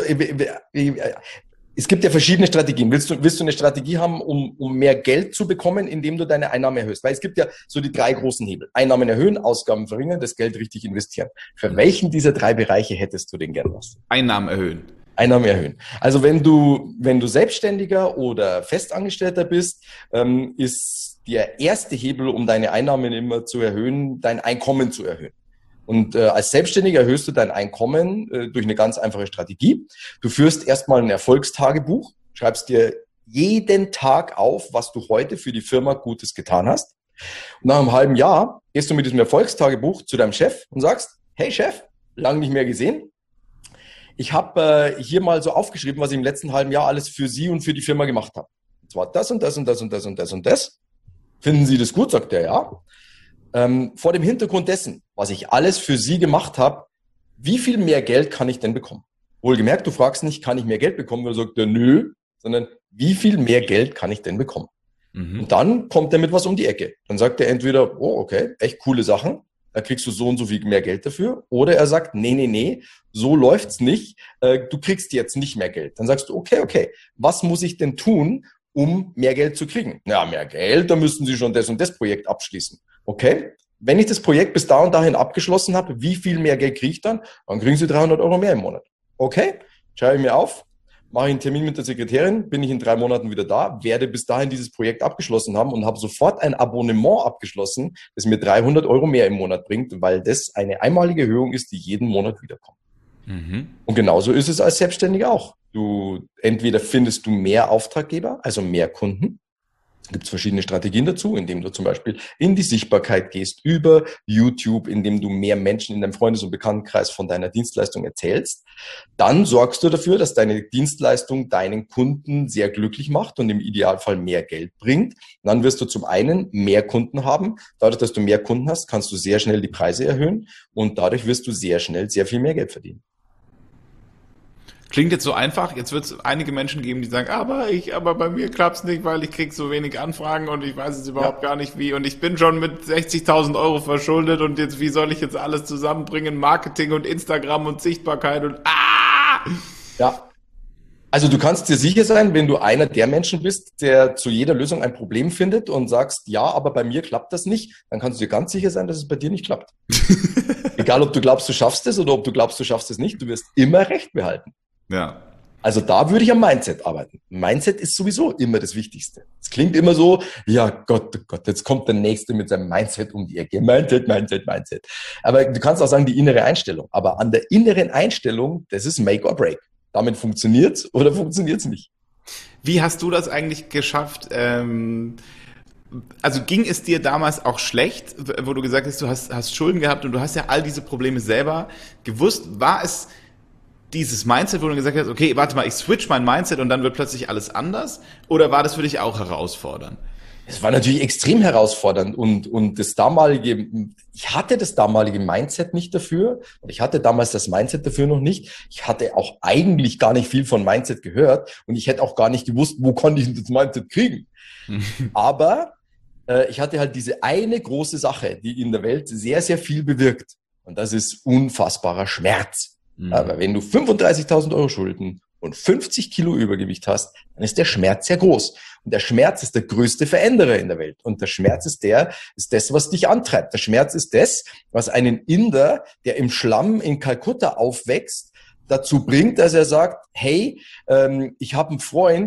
es gibt ja verschiedene Strategien. Willst du, willst du eine Strategie haben, um, um mehr Geld zu bekommen, indem du deine Einnahmen erhöhst? Weil es gibt ja so die drei großen Hebel. Einnahmen erhöhen, Ausgaben verringern, das Geld richtig investieren. Für welchen dieser drei Bereiche hättest du denn gern was? Einnahmen erhöhen. Einnahmen erhöhen. Also wenn du, wenn du Selbstständiger oder Festangestellter bist, ähm, ist der erste Hebel, um deine Einnahmen immer zu erhöhen, dein Einkommen zu erhöhen. Und äh, als Selbstständiger erhöhst du dein Einkommen äh, durch eine ganz einfache Strategie. Du führst erstmal ein Erfolgstagebuch, schreibst dir jeden Tag auf, was du heute für die Firma Gutes getan hast. Und nach einem halben Jahr gehst du mit diesem Erfolgstagebuch zu deinem Chef und sagst, hey Chef, lang nicht mehr gesehen. Ich habe äh, hier mal so aufgeschrieben, was ich im letzten halben Jahr alles für Sie und für die Firma gemacht habe. Und zwar das und das und das und das und das und das. Finden Sie das gut? Sagt er, ja. Ähm, vor dem Hintergrund dessen, was ich alles für Sie gemacht habe, wie viel mehr Geld kann ich denn bekommen? Wohlgemerkt, du fragst nicht, kann ich mehr Geld bekommen? Oder sagt er, nö, sondern wie viel mehr Geld kann ich denn bekommen? Mhm. Und dann kommt er mit was um die Ecke. Dann sagt er entweder, oh, okay, echt coole Sachen. Da kriegst du so und so viel mehr Geld dafür. Oder er sagt, nee, nee, nee, so läuft's nicht. Du kriegst jetzt nicht mehr Geld. Dann sagst du, okay, okay, was muss ich denn tun, um mehr Geld zu kriegen? Ja, mehr Geld, da müssten Sie schon das und das Projekt abschließen. Okay, wenn ich das Projekt bis da und dahin abgeschlossen habe, wie viel mehr Geld kriege ich dann? Dann kriegen Sie dreihundert Euro mehr im Monat. Okay, schreibe ich mir auf, mache ich einen Termin mit der Sekretärin, bin ich in drei Monaten wieder da, werde bis dahin dieses Projekt abgeschlossen haben und habe sofort ein Abonnement abgeschlossen, das mir dreihundert Euro mehr im Monat bringt, weil das eine einmalige Erhöhung ist, die jeden Monat wiederkommt. Mhm. Und genauso ist es als Selbstständiger auch. Du, entweder findest du mehr Auftraggeber, also mehr Kunden. Gibt es verschiedene Strategien dazu, indem du zum Beispiel in die Sichtbarkeit gehst über YouTube, indem du mehr Menschen in deinem Freundes- und Bekanntenkreis von deiner Dienstleistung erzählst. Dann sorgst du dafür, dass deine Dienstleistung deinen Kunden sehr glücklich macht und im Idealfall mehr Geld bringt. Und dann wirst du zum einen mehr Kunden haben. Dadurch, dass du mehr Kunden hast, kannst du sehr schnell die Preise erhöhen und dadurch wirst du sehr schnell sehr viel mehr Geld verdienen. Klingt jetzt so einfach, jetzt wird es einige Menschen geben, die sagen, aber ich, aber bei mir klappt's nicht, weil ich krieg so wenig Anfragen und ich weiß es überhaupt ja. gar nicht wie und ich bin schon mit sechzigtausend Euro verschuldet und jetzt, wie soll ich jetzt alles zusammenbringen, Marketing und Instagram und Sichtbarkeit und ah! Ja, also du kannst dir sicher sein, wenn du einer der Menschen bist, der zu jeder Lösung ein Problem findet und sagst, ja, aber bei mir klappt das nicht, dann kannst du dir ganz sicher sein, dass es bei dir nicht klappt. Egal, ob du glaubst, du schaffst es oder ob du glaubst, du schaffst es nicht, du wirst immer Recht behalten. Ja. Also da würde ich am Mindset arbeiten. Mindset ist sowieso immer das Wichtigste. Es klingt immer so, ja Gott, oh Gott, jetzt kommt der Nächste mit seinem Mindset um die Ecke. Mindset, Mindset, Mindset. Aber du kannst auch sagen, die innere Einstellung. Aber an der inneren Einstellung, das ist Make or Break. Damit funktioniert's oder funktioniert's nicht. Wie hast du das eigentlich geschafft? Ähm Also ging es dir damals auch schlecht, wo du gesagt hast, du hast, hast Schulden gehabt und du hast ja all diese Probleme selber gewusst. War es dieses Mindset, wo du gesagt hast, okay, warte mal, ich switch mein Mindset und dann wird plötzlich alles anders? Oder war das für dich auch herausfordernd? Es war natürlich extrem herausfordernd und, und das damalige, ich hatte das damalige Mindset nicht dafür. Ich hatte damals das Mindset dafür noch nicht. Ich hatte auch eigentlich gar nicht viel von Mindset gehört und ich hätte auch gar nicht gewusst, wo konnte ich das Mindset kriegen. Aber äh, ich hatte halt diese eine große Sache, die in der Welt sehr, sehr viel bewirkt. Und das ist unfassbarer Schmerz. Mhm. Aber wenn du fünfunddreißigtausend Euro Schulden und fünfzig Kilo Übergewicht hast, dann ist der Schmerz sehr groß. Und der Schmerz ist der größte Veränderer in der Welt. Und der Schmerz ist der, ist das, was dich antreibt. Der Schmerz ist das, was einen Inder, der im Schlamm in Kalkutta aufwächst, dazu bringt, dass er sagt, hey, ähm, ich habe einen Freund,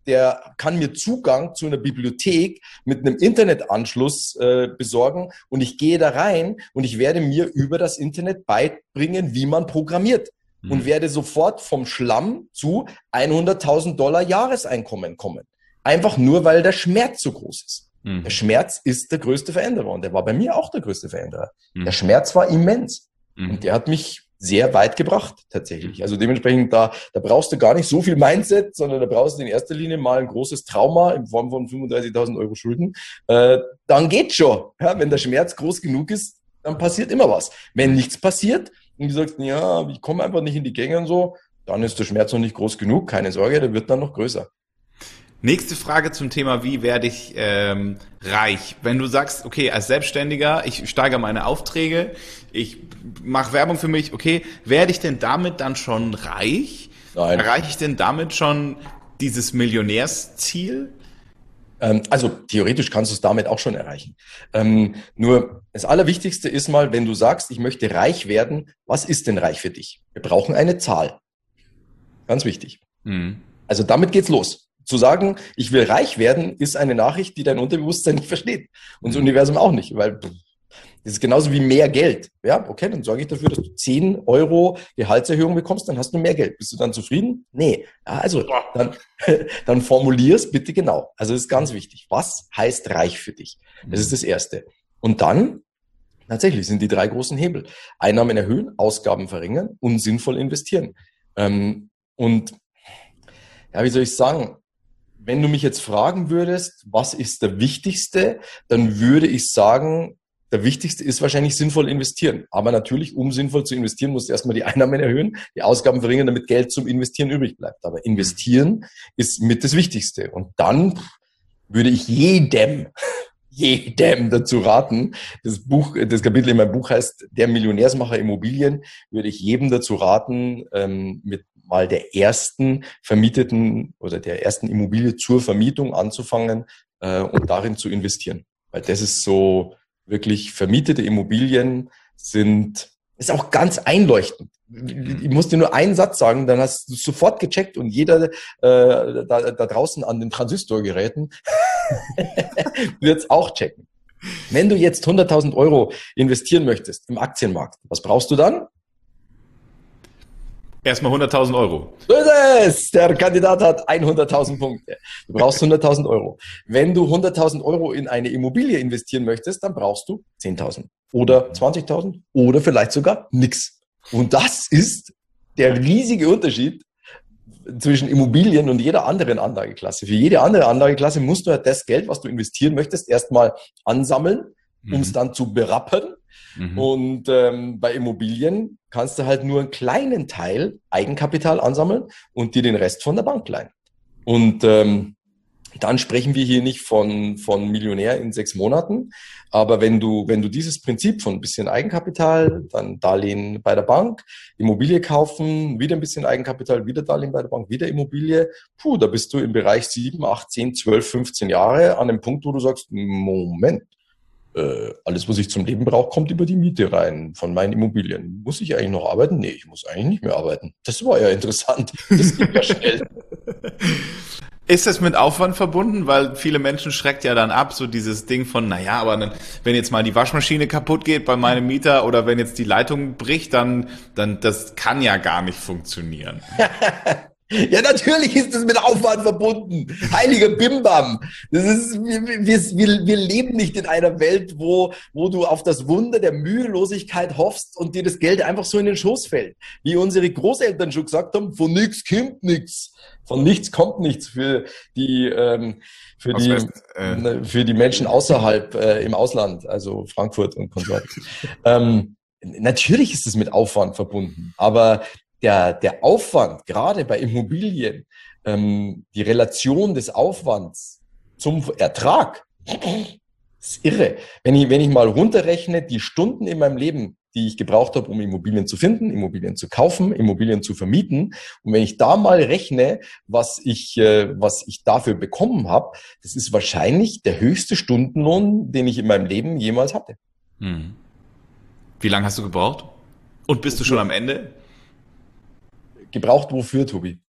der kann mir Zugang zu einer Bibliothek mit einem Internetanschluss äh, besorgen und ich gehe da rein und ich werde mir über das Internet beibringen, wie man programmiert mhm. und werde sofort vom Schlamm zu hunderttausend Dollar Jahreseinkommen kommen. Einfach nur, weil der Schmerz so groß ist. Mhm. Der Schmerz ist der größte Veränderer und der war bei mir auch der größte Veränderer. Mhm. Der Schmerz war immens mhm. und der hat mich sehr weit gebracht, tatsächlich. Also dementsprechend, da, da brauchst du gar nicht so viel Mindset, sondern da brauchst du in erster Linie mal ein großes Trauma in Form von fünfunddreißigtausend Euro Schulden. Äh, dann geht's schon. Ja, wenn der Schmerz groß genug ist, dann passiert immer was. Wenn nichts passiert und du sagst, ja, ich komme einfach nicht in die Gänge und so, dann ist der Schmerz noch nicht groß genug. Keine Sorge, der wird dann noch größer. Nächste Frage zum Thema, wie werde ich ähm, reich? Wenn du sagst, okay, als Selbstständiger, ich steigere meine Aufträge, ich mache Werbung für mich, okay, werde ich denn damit dann schon reich? Nein. Erreiche ich denn damit schon dieses Millionärsziel? Ähm, also theoretisch kannst du es damit auch schon erreichen. Ähm, nur das Allerwichtigste ist mal, wenn du sagst, ich möchte reich werden, was ist denn reich für dich? Wir brauchen eine Zahl. Ganz wichtig. Mhm. Also damit geht's los. Zu sagen, ich will reich werden, ist eine Nachricht, die dein Unterbewusstsein nicht versteht. Und das Universum auch nicht, weil das ist genauso wie mehr Geld. Ja, okay, dann sorge ich dafür, dass du zehn Euro Gehaltserhöhung bekommst, dann hast du mehr Geld. Bist du dann zufrieden? Nee. Ja, also dann, dann formulier's bitte genau. Also das ist ganz wichtig. Was heißt reich für dich? Das ist das Erste. Und dann, tatsächlich sind die drei großen Hebel. Einnahmen erhöhen, Ausgaben verringern und sinnvoll investieren. Ähm, und ja, wie soll ich sagen? Wenn du mich jetzt fragen würdest, was ist der Wichtigste, dann würde ich sagen, der Wichtigste ist wahrscheinlich sinnvoll investieren. Aber natürlich, um sinnvoll zu investieren, musst du erstmal die Einnahmen erhöhen, die Ausgaben verringern, damit Geld zum Investieren übrig bleibt. Aber investieren ist mit das Wichtigste. Und dann würde ich jedem, jedem dazu raten, das Buch, das Kapitel in meinem Buch heißt Der Millionärsmacher Immobilien, würde ich jedem dazu raten, mit mal der ersten vermieteten oder der ersten Immobilie zur Vermietung anzufangen äh, und darin zu investieren. Weil das ist so wirklich, vermietete Immobilien sind, ist auch ganz einleuchtend. Ich muss dir nur einen Satz sagen, dann hast du sofort gecheckt und jeder äh, da, da draußen an den Transistorgeräten wird es auch checken. Wenn du jetzt hunderttausend Euro investieren möchtest im Aktienmarkt, was brauchst du dann? Erstmal hunderttausend Euro. So ist es. Der Kandidat hat hunderttausend Punkte. Du brauchst hunderttausend Euro. Wenn du hunderttausend Euro in eine Immobilie investieren möchtest, dann brauchst du zehntausend oder zwanzigtausend oder vielleicht sogar nix. Und das ist der riesige Unterschied zwischen Immobilien und jeder anderen Anlageklasse. Für jede andere Anlageklasse musst du halt das Geld, was du investieren möchtest, erstmal ansammeln, um es mhm. dann zu berappen. Mhm. Und ähm, bei Immobilien kannst du halt nur einen kleinen Teil Eigenkapital ansammeln und dir den Rest von der Bank leihen. Und ähm, dann sprechen wir hier nicht von von Millionär in sechs Monaten, aber wenn du wenn du dieses Prinzip von ein bisschen Eigenkapital, dann Darlehen bei der Bank, Immobilie kaufen, wieder ein bisschen Eigenkapital, wieder Darlehen bei der Bank, wieder Immobilie, puh, da bist du im Bereich sieben, acht, zehn, zwölf, fünfzehn Jahre an dem Punkt, wo du sagst, Moment, Äh, alles, was ich zum Leben brauche, kommt über die Miete rein von meinen Immobilien. Muss ich eigentlich noch arbeiten? Nee, ich muss eigentlich nicht mehr arbeiten. Das war ja interessant. Das geht ja schnell. Ist das mit Aufwand verbunden? Weil viele Menschen schreckt ja dann ab, so dieses Ding von, naja, aber dann, wenn jetzt mal die Waschmaschine kaputt geht bei meinem Mieter oder wenn jetzt die Leitung bricht, dann, dann, das kann ja gar nicht funktionieren. Ja, natürlich ist das mit Aufwand verbunden. Heiliger Bimbam. Das ist, wir, wir, wir leben nicht in einer Welt, wo, wo du auf das Wunder der Mühelosigkeit hoffst und dir das Geld einfach so in den Schoß fällt. Wie unsere Großeltern schon gesagt haben, von nichts kommt nichts. Von nichts kommt nichts für die, ähm, für die, äh, für die Menschen außerhalb, äh, im Ausland, also Frankfurt und Konsorten. ähm, natürlich ist es mit Aufwand verbunden, aber Der, der Aufwand, gerade bei Immobilien, ähm, die Relation des Aufwands zum Ertrag, ist irre. Wenn ich, wenn ich mal runterrechne, die Stunden in meinem Leben, die ich gebraucht habe, um Immobilien zu finden, Immobilien zu kaufen, Immobilien zu vermieten, und wenn ich da mal rechne, was ich, äh, was ich dafür bekommen habe, das ist wahrscheinlich der höchste Stundenlohn, den ich in meinem Leben jemals hatte. Hm. Wie lange hast du gebraucht? Und bist du schon am Ende? Gebraucht wofür, Tobi?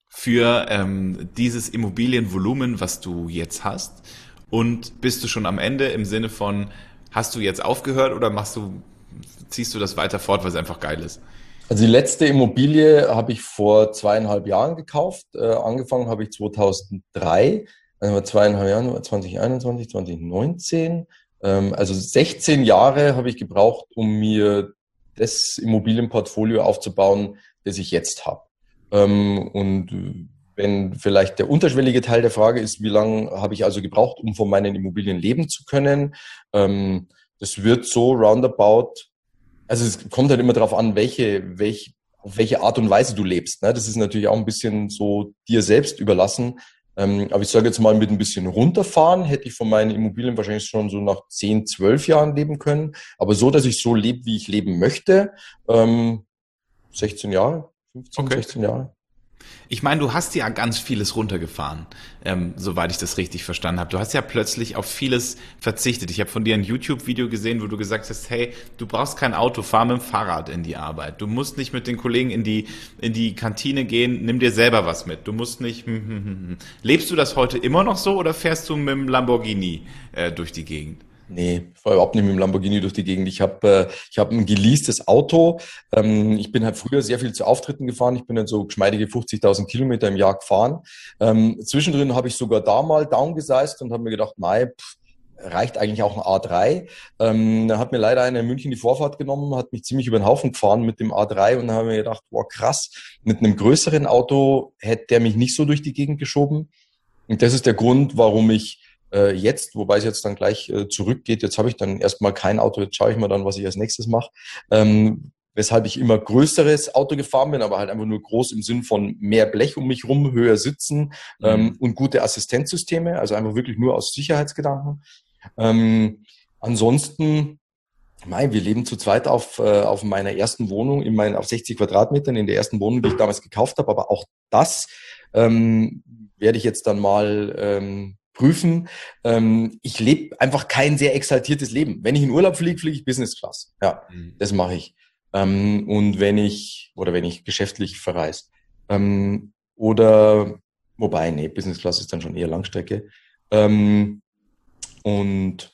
für ähm, dieses Immobilienvolumen, was du jetzt hast? Und bist du schon am Ende im Sinne von, hast du jetzt aufgehört oder machst du, ziehst du das weiter fort, weil es einfach geil ist? Also die letzte Immobilie habe ich vor zweieinhalb Jahren gekauft. Äh, angefangen habe ich zweitausenddrei, also zweieinhalb Jahren, zwanzig einundzwanzig, zwanzig neunzehn. Ähm, also sechzehn Jahre habe ich gebraucht, um mir das Immobilienportfolio aufzubauen, das ich jetzt habe. Ähm, und wenn vielleicht der unterschwellige Teil der Frage ist, wie lange habe ich also gebraucht, um von meinen Immobilien leben zu können, ähm, das wird so roundabout, also es kommt halt immer darauf an, welche, welche, auf welche Art und Weise du lebst. Ne? Das ist natürlich auch ein bisschen so dir selbst überlassen. Ähm, aber ich sage jetzt mal, mit ein bisschen runterfahren hätte ich von meinen Immobilien wahrscheinlich schon so nach zehn, zwölf Jahren leben können. Aber so, dass ich so lebe, wie ich leben möchte, ähm, sechzehn Jahre, fünfzehn, Okay. sechzehn Jahre. Ich meine, du hast ja ganz vieles runtergefahren, ähm, soweit ich das richtig verstanden habe. Du hast ja plötzlich auf vieles verzichtet. Ich habe von dir ein YouTube-Video gesehen, wo du gesagt hast, hey, du brauchst kein Auto, fahr mit dem Fahrrad in die Arbeit. Du musst nicht mit den Kollegen in die in die Kantine gehen, nimm dir selber was mit. Du musst nicht. Hm, hm, hm, hm. Lebst du das heute immer noch so oder fährst du mit dem Lamborghini äh, durch die Gegend? Nee, ich fahre überhaupt nicht mit dem Lamborghini durch die Gegend. Ich habe äh, ich hab ein geleastes Auto. Ähm, ich bin halt früher sehr viel zu Auftritten gefahren. Ich bin dann so geschmeidige fünfzigtausend Kilometer im Jahr gefahren. Ähm, zwischendrin habe ich sogar da mal downgesized und habe mir gedacht, mei, pff, reicht eigentlich auch ein A drei. Ähm, da hat mir leider einer in München die Vorfahrt genommen, hat mich ziemlich über den Haufen gefahren mit dem A drei und dann habe ich mir gedacht, wow, krass, mit einem größeren Auto hätte der mich nicht so durch die Gegend geschoben. Und das ist der Grund, warum ich äh, jetzt, wobei es jetzt dann gleich äh, zurückgeht, jetzt habe ich dann erstmal kein Auto, jetzt schaue ich mal dann, was ich als nächstes mache, ähm, weshalb ich immer größeres Auto gefahren bin, aber halt einfach nur groß im Sinn von mehr Blech um mich rum, höher sitzen ähm, Mhm. und gute Assistenzsysteme, also einfach wirklich nur aus Sicherheitsgedanken. Ähm, ansonsten, mei, wir leben zu zweit auf, äh, auf meiner ersten Wohnung, in meinen, auf sechzig Quadratmetern, in der ersten Wohnung, die ich damals gekauft habe, aber auch das ähm, werde ich jetzt dann mal ähm, prüfen. Ähm, ich lebe einfach kein sehr exaltiertes Leben. Wenn ich in Urlaub fliege, fliege ich Business Class. Ja, Mhm. das mache ich. Ähm, und wenn ich, oder wenn ich geschäftlich verreise. Ähm, oder, wobei, nee, Business Class ist dann schon eher Langstrecke. Ähm, und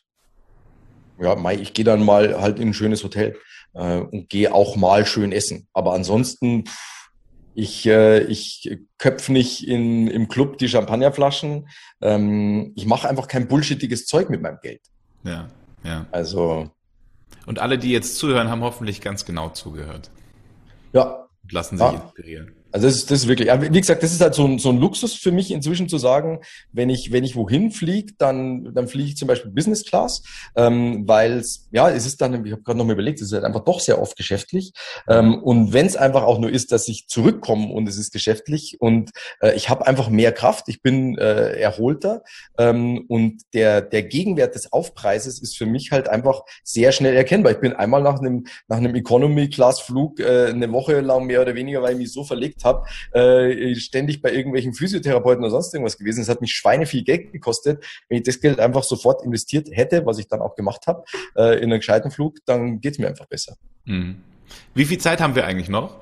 ja, mei, ich gehe dann mal halt in ein schönes Hotel äh, und gehe auch mal schön essen. Aber ansonsten, pff, ich, äh, ich köpf nicht in, im Club die Champagnerflaschen. Ähm, ich mache einfach kein bullshittiges Zeug mit meinem Geld. Ja, ja. Also, Und alle, die jetzt zuhören, haben hoffentlich ganz genau zugehört ja, und lassen sich ja. inspirieren. Also das ist, das ist wirklich, ja, wie gesagt, das ist halt so ein, so ein Luxus für mich inzwischen zu sagen, wenn ich, wenn ich wohin fliege, dann, dann fliege ich zum Beispiel Business Class, ähm, weil es, ja, es ist dann, ich habe gerade noch mal überlegt, es ist halt einfach doch sehr oft geschäftlich. Ähm, und wenn es einfach auch nur ist, dass ich zurückkomme und es ist geschäftlich und äh, ich habe einfach mehr Kraft, ich bin äh, erholter ähm, und der, der Gegenwert des Aufpreises ist für mich halt einfach sehr schnell erkennbar. Ich bin einmal nach einem, nach einem Economy-Class-Flug äh, eine Woche lang mehr oder weniger, weil ich mich so verlegt habe, äh, ständig bei irgendwelchen Physiotherapeuten oder sonst irgendwas gewesen. Es hat mich schweineviel Geld gekostet. Wenn ich das Geld einfach sofort investiert hätte, was ich dann auch gemacht habe, äh, in einen gescheiten Flug, dann geht es mir einfach besser. Mhm. Wie viel Zeit haben wir eigentlich noch?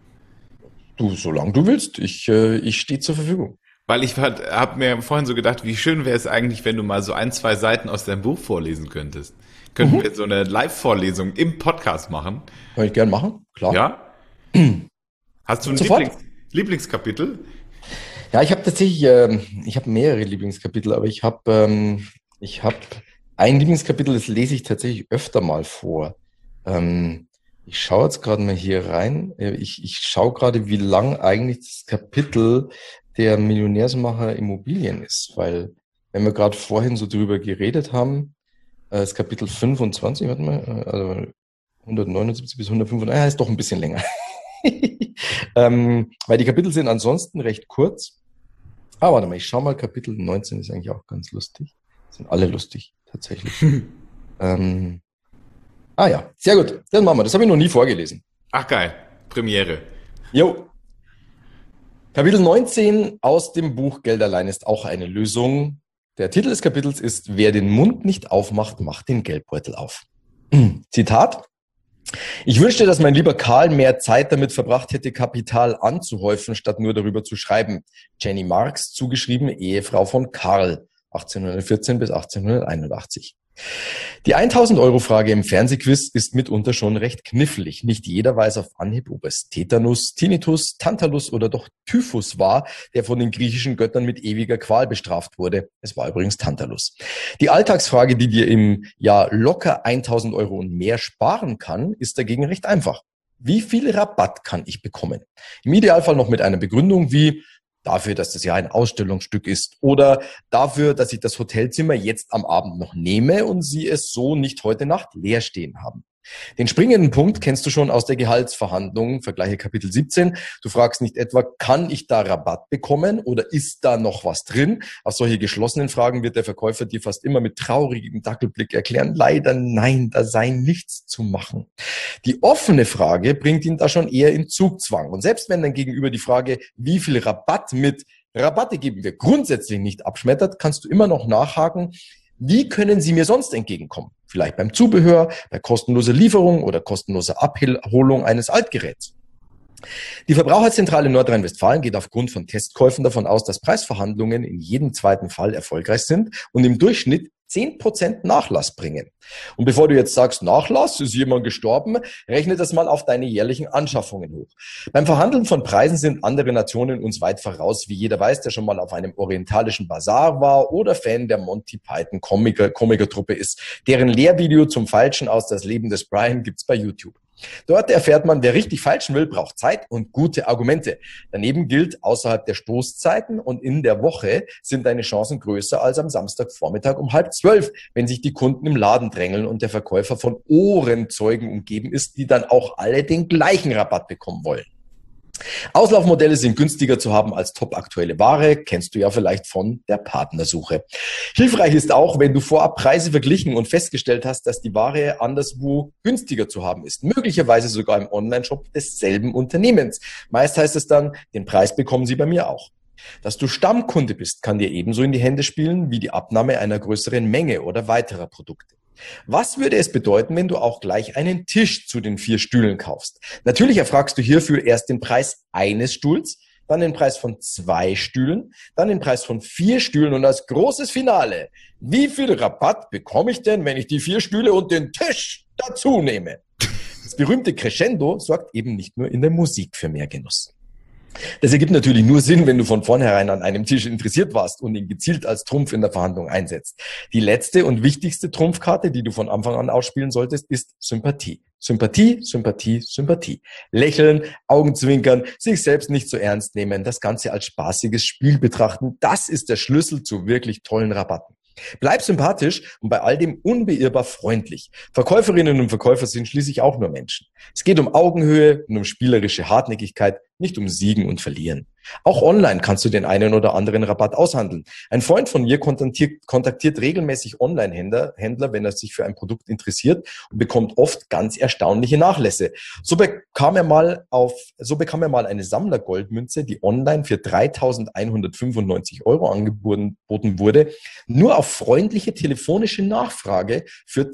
Du, solange du willst, ich, äh, ich stehe zur Verfügung. Weil ich habe mir vorhin so gedacht, wie schön wäre es eigentlich, wenn du mal so ein, zwei Seiten aus deinem Buch vorlesen könntest. Könnten Mhm. wir so eine Live-Vorlesung im Podcast machen? Kann ich gern machen, klar. Ja? Hast du ein Sofort. Lieblings Lieblingskapitel? Ja, ich habe tatsächlich, ähm, ich habe mehrere Lieblingskapitel, aber ich habe ähm, ich habe ein Lieblingskapitel, das lese ich tatsächlich öfter mal vor. Ähm, ich schaue jetzt gerade mal hier rein. Äh, Ich, ich schaue gerade, wie lang eigentlich das Kapitel der Millionärsmacher Immobilien ist, weil wenn wir gerade vorhin so drüber geredet haben, äh, das Kapitel fünfundzwanzig, warte mal, äh, also hundertneunundsiebzig bis hundertfünfundneunzig, ja, ist doch ein bisschen länger. ähm, weil die Kapitel sind ansonsten recht kurz. Ah, warte mal, ich schau mal, Kapitel neunzehn ist eigentlich auch ganz lustig. Sind alle lustig, tatsächlich. Ähm, ah ja, sehr gut. Das machen wir. Das habe ich noch nie vorgelesen. Ach geil, Premiere. Jo. Kapitel neunzehn aus dem Buch Geld allein ist auch eine Lösung. Der Titel des Kapitels ist: Wer den Mund nicht aufmacht, macht den Geldbeutel auf. Zitat: Ich wünschte, dass mein lieber Karl mehr Zeit damit verbracht hätte, Kapital anzuhäufen, statt nur darüber zu schreiben. Jenny Marx, zugeschrieben Ehefrau von Karl, achtzehnhundertvierzehn bis achtzehnhunderteinundachtzig. Die tausend-Euro-Frage im Fernsehquiz ist mitunter schon recht knifflig. Nicht jeder weiß auf Anhieb, ob es Tetanus, Tinnitus, Tantalus oder doch Typhus war, der von den griechischen Göttern mit ewiger Qual bestraft wurde. Es war übrigens Tantalus. Die Alltagsfrage, die dir im Jahr locker tausend Euro und mehr sparen kann, ist dagegen recht einfach. Wie viel Rabatt kann ich bekommen? Im Idealfall noch mit einer Begründung wie: dafür, dass das ja ein Ausstellungsstück ist, oder dafür, dass ich das Hotelzimmer jetzt am Abend noch nehme und Sie es so nicht heute Nacht leer stehen haben. Den springenden Punkt kennst du schon aus der Gehaltsverhandlung, vergleiche Kapitel siebzehn. Du fragst nicht etwa, kann ich da Rabatt bekommen oder ist da noch was drin? Auf solche geschlossenen Fragen wird der Verkäufer dir fast immer mit traurigem Dackelblick erklären: leider nein, da sei nichts zu machen. Die offene Frage bringt ihn da schon eher in Zugzwang. Und selbst wenn dein Gegenüber die Frage, wie viel Rabatt mit Rabatte geben wir, grundsätzlich nicht abschmettert, kannst du immer noch nachhaken: wie können Sie mir sonst entgegenkommen? Vielleicht beim Zubehör, bei kostenloser Lieferung oder kostenloser Abholung eines Altgeräts. Die Verbraucherzentrale Nordrhein-Westfalen geht aufgrund von Testkäufen davon aus, dass Preisverhandlungen in jedem zweiten Fall erfolgreich sind und im Durchschnitt zehn Prozent Nachlass bringen. Und bevor du jetzt sagst, Nachlass, ist jemand gestorben, rechne das mal auf deine jährlichen Anschaffungen hoch. Beim Verhandeln von Preisen sind andere Nationen uns weit voraus, wie jeder weiß, der schon mal auf einem orientalischen Bazar war oder Fan der Monty Python Komiker, Komikertruppe ist. Deren Lehrvideo zum Falschen aus Das Leben des Brian gibt's bei YouTube. Dort erfährt man, wer richtig falschen will, braucht Zeit und gute Argumente. Daneben gilt, außerhalb der Stoßzeiten und in der Woche sind deine Chancen größer als am Samstagvormittag um halb zwölf, wenn sich die Kunden im Laden drängeln und der Verkäufer von Ohrenzeugen umgeben ist, die dann auch alle den gleichen Rabatt bekommen wollen. Auslaufmodelle sind günstiger zu haben als topaktuelle Ware, kennst du ja vielleicht von der Partnersuche. Hilfreich ist auch, wenn du vorab Preise verglichen und festgestellt hast, dass die Ware anderswo günstiger zu haben ist. Möglicherweise sogar im Onlineshop desselben Unternehmens. Meist heißt es dann, den Preis bekommen sie bei mir auch. Dass du Stammkunde bist, kann dir ebenso in die Hände spielen wie die Abnahme einer größeren Menge oder weiterer Produkte. Was würde es bedeuten, wenn du auch gleich einen Tisch zu den vier Stühlen kaufst? Natürlich erfragst du hierfür erst den Preis eines Stuhls, dann den Preis von zwei Stühlen, dann den Preis von vier Stühlen und als großes Finale: wie viel Rabatt bekomme ich denn, wenn ich die vier Stühle und den Tisch dazu nehme? Das berühmte Crescendo sorgt eben nicht nur in der Musik für mehr Genuss. Das ergibt natürlich nur Sinn, wenn du von vornherein an einem Tisch interessiert warst und ihn gezielt als Trumpf in der Verhandlung einsetzt. Die letzte und wichtigste Trumpfkarte, die du von Anfang an ausspielen solltest, ist Sympathie. Sympathie, Sympathie, Sympathie. Lächeln, Augenzwinkern, sich selbst nicht so ernst nehmen, das Ganze als spaßiges Spiel betrachten, das ist der Schlüssel zu wirklich tollen Rabatten. Bleib sympathisch und bei all dem unbeirrbar freundlich. Verkäuferinnen und Verkäufer sind schließlich auch nur Menschen. Es geht um Augenhöhe und um spielerische Hartnäckigkeit, nicht um Siegen und Verlieren. Auch online kannst du den einen oder anderen Rabatt aushandeln. Ein Freund von mir kontaktiert, kontaktiert regelmäßig Online-Händler, Händler, wenn er sich für ein Produkt interessiert, und bekommt oft ganz erstaunliche Nachlässe. So bekam er mal auf, so bekam er mal eine Sammlergoldmünze, die online für dreitausendeinhundertfünfundneunzig Euro angeboten wurde, nur auf freundliche telefonische Nachfrage für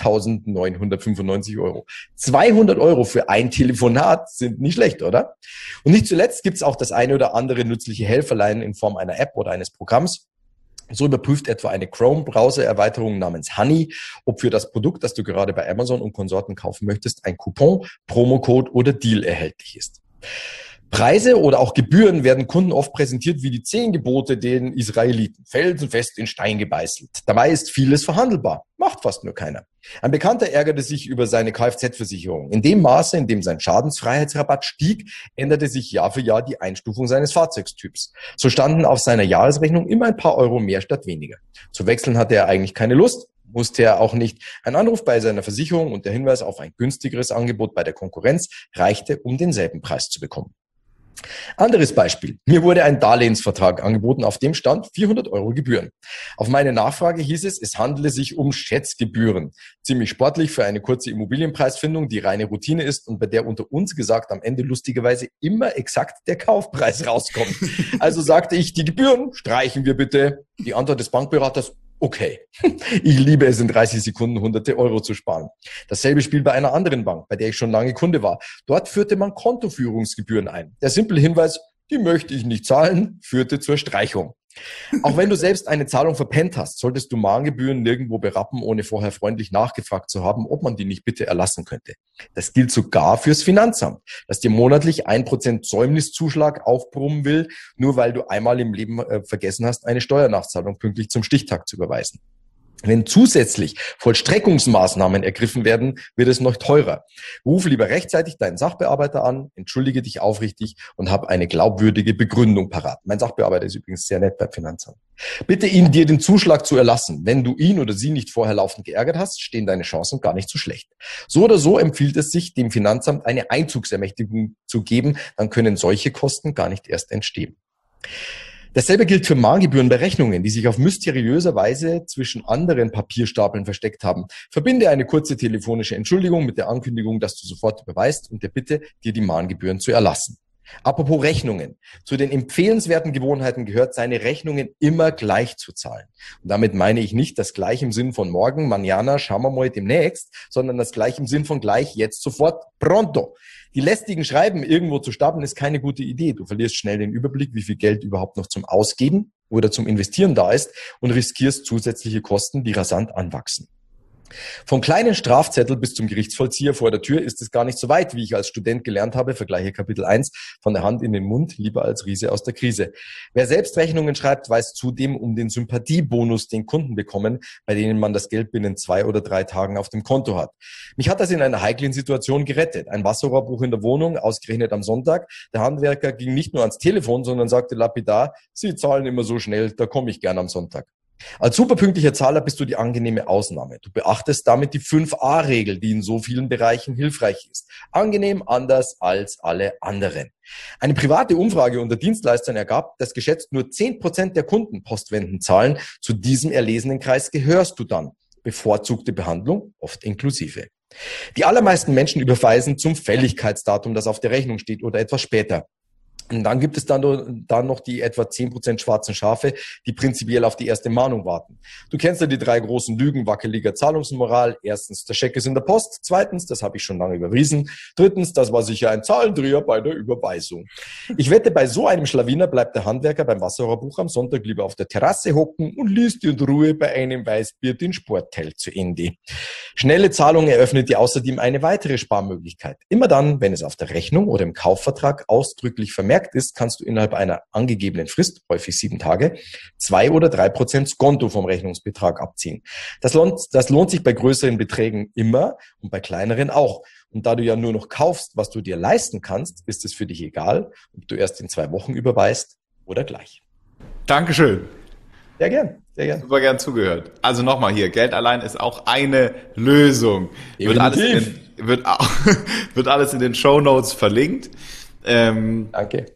zweitausendneunhundertfünfundneunzig Euro. zweihundert Euro für ein Telefonat sind nicht schlecht, oder? Und nicht zuletzt gibt es auch das eine oder andere nützliche Helferlein in Form einer App oder eines Programms. So überprüft etwa eine Chrome-Browser-Erweiterung namens Honey, ob für das Produkt, das du gerade bei Amazon und Konsorten kaufen möchtest, ein Coupon, Promocode oder Deal erhältlich ist. Preise oder auch Gebühren werden Kunden oft präsentiert wie die zehn Gebote den Israeliten, felsenfest in Stein gebeißelt. Dabei ist vieles verhandelbar, macht fast nur keiner. Ein Bekannter ärgerte sich über seine Kfz-Versicherung. In dem Maße, in dem sein Schadensfreiheitsrabatt stieg, änderte sich Jahr für Jahr die Einstufung seines Fahrzeugstyps. So standen auf seiner Jahresrechnung immer ein paar Euro mehr statt weniger. Zu wechseln hatte er eigentlich keine Lust, musste er auch nicht. Ein Anruf bei seiner Versicherung und der Hinweis auf ein günstigeres Angebot bei der Konkurrenz reichte, um denselben Preis zu bekommen. Anderes Beispiel. Mir wurde ein Darlehensvertrag angeboten, auf dem stand vierhundert Euro Gebühren. Auf meine Nachfrage hieß es, es handele sich um Schätzgebühren. Ziemlich sportlich für eine kurze Immobilienpreisfindung, die reine Routine ist und bei der unter uns gesagt am Ende lustigerweise immer exakt der Kaufpreis rauskommt. Also sagte ich, die Gebühren streichen wir bitte. Die Antwort des Bankberaters: Okay, ich liebe es, in dreißig Sekunden hunderte Euro zu sparen. Dasselbe Spiel bei einer anderen Bank, bei der ich schon lange Kunde war. Dort führte man Kontoführungsgebühren ein. Der simple Hinweis, die möchte ich nicht zahlen, führte zur Streichung. Auch wenn du selbst eine Zahlung verpennt hast, solltest du Mahngebühren nirgendwo berappen, ohne vorher freundlich nachgefragt zu haben, ob man die nicht bitte erlassen könnte. Das gilt sogar fürs Finanzamt, das dir monatlich ein Prozent Säumniszuschlag aufbrummen will, nur weil du einmal im Leben äh, vergessen hast, eine Steuernachzahlung pünktlich zum Stichtag zu überweisen. Wenn zusätzlich Vollstreckungsmaßnahmen ergriffen werden, wird es noch teurer. Ruf lieber rechtzeitig deinen Sachbearbeiter an, entschuldige dich aufrichtig und hab eine glaubwürdige Begründung parat. Mein Sachbearbeiter ist übrigens sehr nett beim Finanzamt. Bitte ihn, dir den Zuschlag zu erlassen. Wenn du ihn oder sie nicht vorher laufend geärgert hast, stehen deine Chancen gar nicht so schlecht. So oder so empfiehlt es sich, dem Finanzamt eine Einzugsermächtigung zu geben, dann können solche Kosten gar nicht erst entstehen. Dasselbe gilt für Mahngebühren bei Rechnungen, die sich auf mysteriöse Weise zwischen anderen Papierstapeln versteckt haben. Verbinde eine kurze telefonische Entschuldigung mit der Ankündigung, dass du sofort überweist und der Bitte, dir die Mahngebühren zu erlassen. Apropos Rechnungen. Zu den empfehlenswerten Gewohnheiten gehört, seine Rechnungen immer gleich zu zahlen. Und damit meine ich nicht das gleich im Sinn von morgen, mañana, schauen wir mal demnächst, sondern das gleich im Sinn von gleich, jetzt, sofort, pronto. Die lästigen Schreiben irgendwo zu stapeln ist keine gute Idee. Du verlierst schnell den Überblick, wie viel Geld überhaupt noch zum Ausgeben oder zum Investieren da ist und riskierst zusätzliche Kosten, die rasant anwachsen. Vom kleinen Strafzettel bis zum Gerichtsvollzieher vor der Tür ist es gar nicht so weit, wie ich als Student gelernt habe, vergleiche Kapitel eins, von der Hand in den Mund, lieber als Riese aus der Krise. Wer selbst Rechnungen schreibt, weiß zudem um den Sympathiebonus, den Kunden bekommen, bei denen man das Geld binnen zwei oder drei Tagen auf dem Konto hat. Mich hat das in einer heiklen Situation gerettet. Ein Wasserrohrbruch in der Wohnung, ausgerechnet am Sonntag. Der Handwerker ging nicht nur ans Telefon, sondern sagte lapidar, Sie zahlen immer so schnell, da komme ich gern am Sonntag. Als superpünktlicher Zahler bist du die angenehme Ausnahme. Du beachtest damit die fünf A Regel, die in so vielen Bereichen hilfreich ist. Angenehm, anders als alle anderen. Eine private Umfrage unter Dienstleistern ergab, dass geschätzt nur zehn Prozent der Kunden Postwenden zahlen. Zu diesem erlesenen Kreis gehörst du dann. Bevorzugte Behandlung, oft inklusive. Die allermeisten Menschen überweisen zum Fälligkeitsdatum, das auf der Rechnung steht, oder etwas später. Und dann gibt es dann, dann noch die etwa zehn Prozent schwarzen Schafe, die prinzipiell auf die erste Mahnung warten. Du kennst ja die drei großen Lügen wackeliger Zahlungsmoral. Erstens, der Scheck ist in der Post. Zweitens, das habe ich schon lange überwiesen. Drittens, das war sicher ein Zahlendreher bei der Überweisung. Ich wette, bei so einem Schlawiner bleibt der Handwerker beim Wasserrohrbuch am Sonntag lieber auf der Terrasse hocken und liest in Ruhe bei einem Weißbier den Sportteil zu Ende. Schnelle Zahlung eröffnet dir außerdem eine weitere Sparmöglichkeit. Immer dann, wenn es auf der Rechnung oder im Kaufvertrag ausdrücklich vermerkt ist, kannst du innerhalb einer angegebenen Frist, häufig sieben Tage, zwei oder drei Prozent Skonto vom Rechnungsbetrag abziehen. Das lohnt, das lohnt sich bei größeren Beträgen immer und bei kleineren auch. Und da du ja nur noch kaufst, was du dir leisten kannst, ist es für dich egal, ob du erst in zwei Wochen überweist oder gleich. Dankeschön. Sehr gern, sehr gern. Super gern zugehört. Also nochmal hier, Geld allein ist auch eine Lösung. Wird alles, in, wird, auch, wird alles in den Shownotes verlinkt. Ähm, Danke.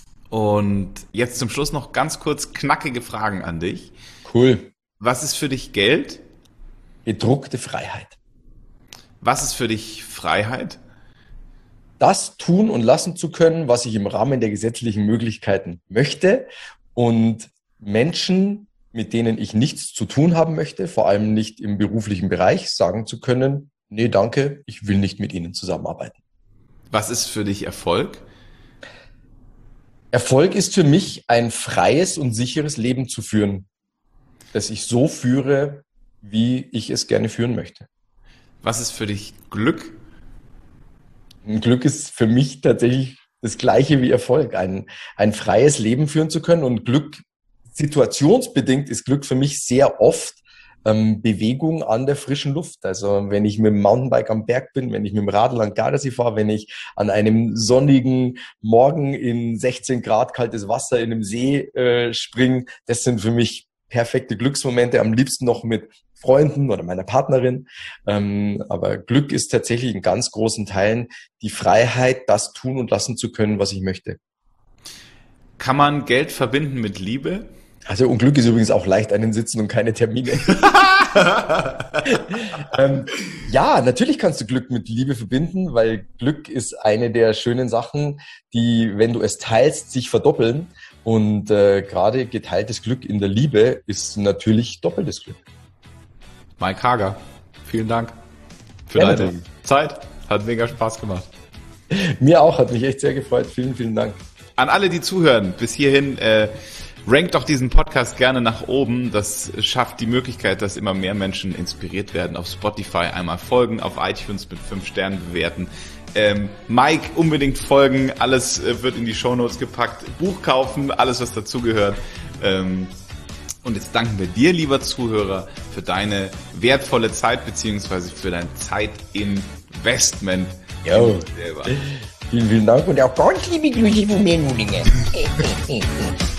Und jetzt zum Schluss noch ganz kurz knackige Fragen an dich. Cool. Was ist für dich Geld? Gedruckte Freiheit. Was ist für dich Freiheit? Das tun und lassen zu können, was ich im Rahmen der gesetzlichen Möglichkeiten möchte und Menschen, mit denen ich nichts zu tun haben möchte, vor allem nicht im beruflichen Bereich, sagen zu können, nee, danke, ich will nicht mit Ihnen zusammenarbeiten. Was ist für dich Erfolg? Erfolg ist für mich, ein freies und sicheres Leben zu führen, das ich so führe, wie ich es gerne führen möchte. Was ist für dich Glück? Glück ist für mich tatsächlich das Gleiche wie Erfolg, ein, ein freies Leben führen zu können. Und Glück, situationsbedingt ist Glück für mich sehr oft ähm, Bewegung an der frischen Luft. Also wenn ich mit dem Mountainbike am Berg bin, wenn ich mit dem Radl an Gardasee fahre, wenn ich an einem sonnigen Morgen in sechzehn Grad kaltes Wasser in einem See äh, springe, das sind für mich perfekte Glücksmomente, am liebsten noch mit Freunden oder meiner Partnerin. Ähm, aber Glück ist tatsächlich in ganz großen Teilen die Freiheit, das tun und lassen zu können, was ich möchte. Kann man Geld verbinden mit Liebe? Also und Glück ist übrigens auch leicht einen Sitzen und keine Termine. ähm, ja, natürlich kannst du Glück mit Liebe verbinden, weil Glück ist eine der schönen Sachen, die, wenn du es teilst, sich verdoppeln. Und äh, gerade geteiltes Glück in der Liebe ist natürlich doppeltes Glück. Mike Hager, vielen Dank für ja, deine Zeit. Hat mega Spaß gemacht. Mir auch, hat mich echt sehr gefreut. Vielen, vielen Dank. An alle, die zuhören, bis hierhin, äh, rankt doch diesen Podcast gerne nach oben. Das schafft die Möglichkeit, dass immer mehr Menschen inspiriert werden. Auf Spotify einmal folgen, auf iTunes mit fünf Sternen bewerten. Ähm, Mike unbedingt folgen, alles äh, wird in die Shownotes gepackt. Buch kaufen, alles was dazugehört. Ähm, und jetzt danken wir dir, lieber Zuhörer, für deine wertvolle Zeit beziehungsweise für dein Zeitinvestment. Jo. Vielen, vielen Dank und auch ganz liebe Grüße von mir, Nulinger.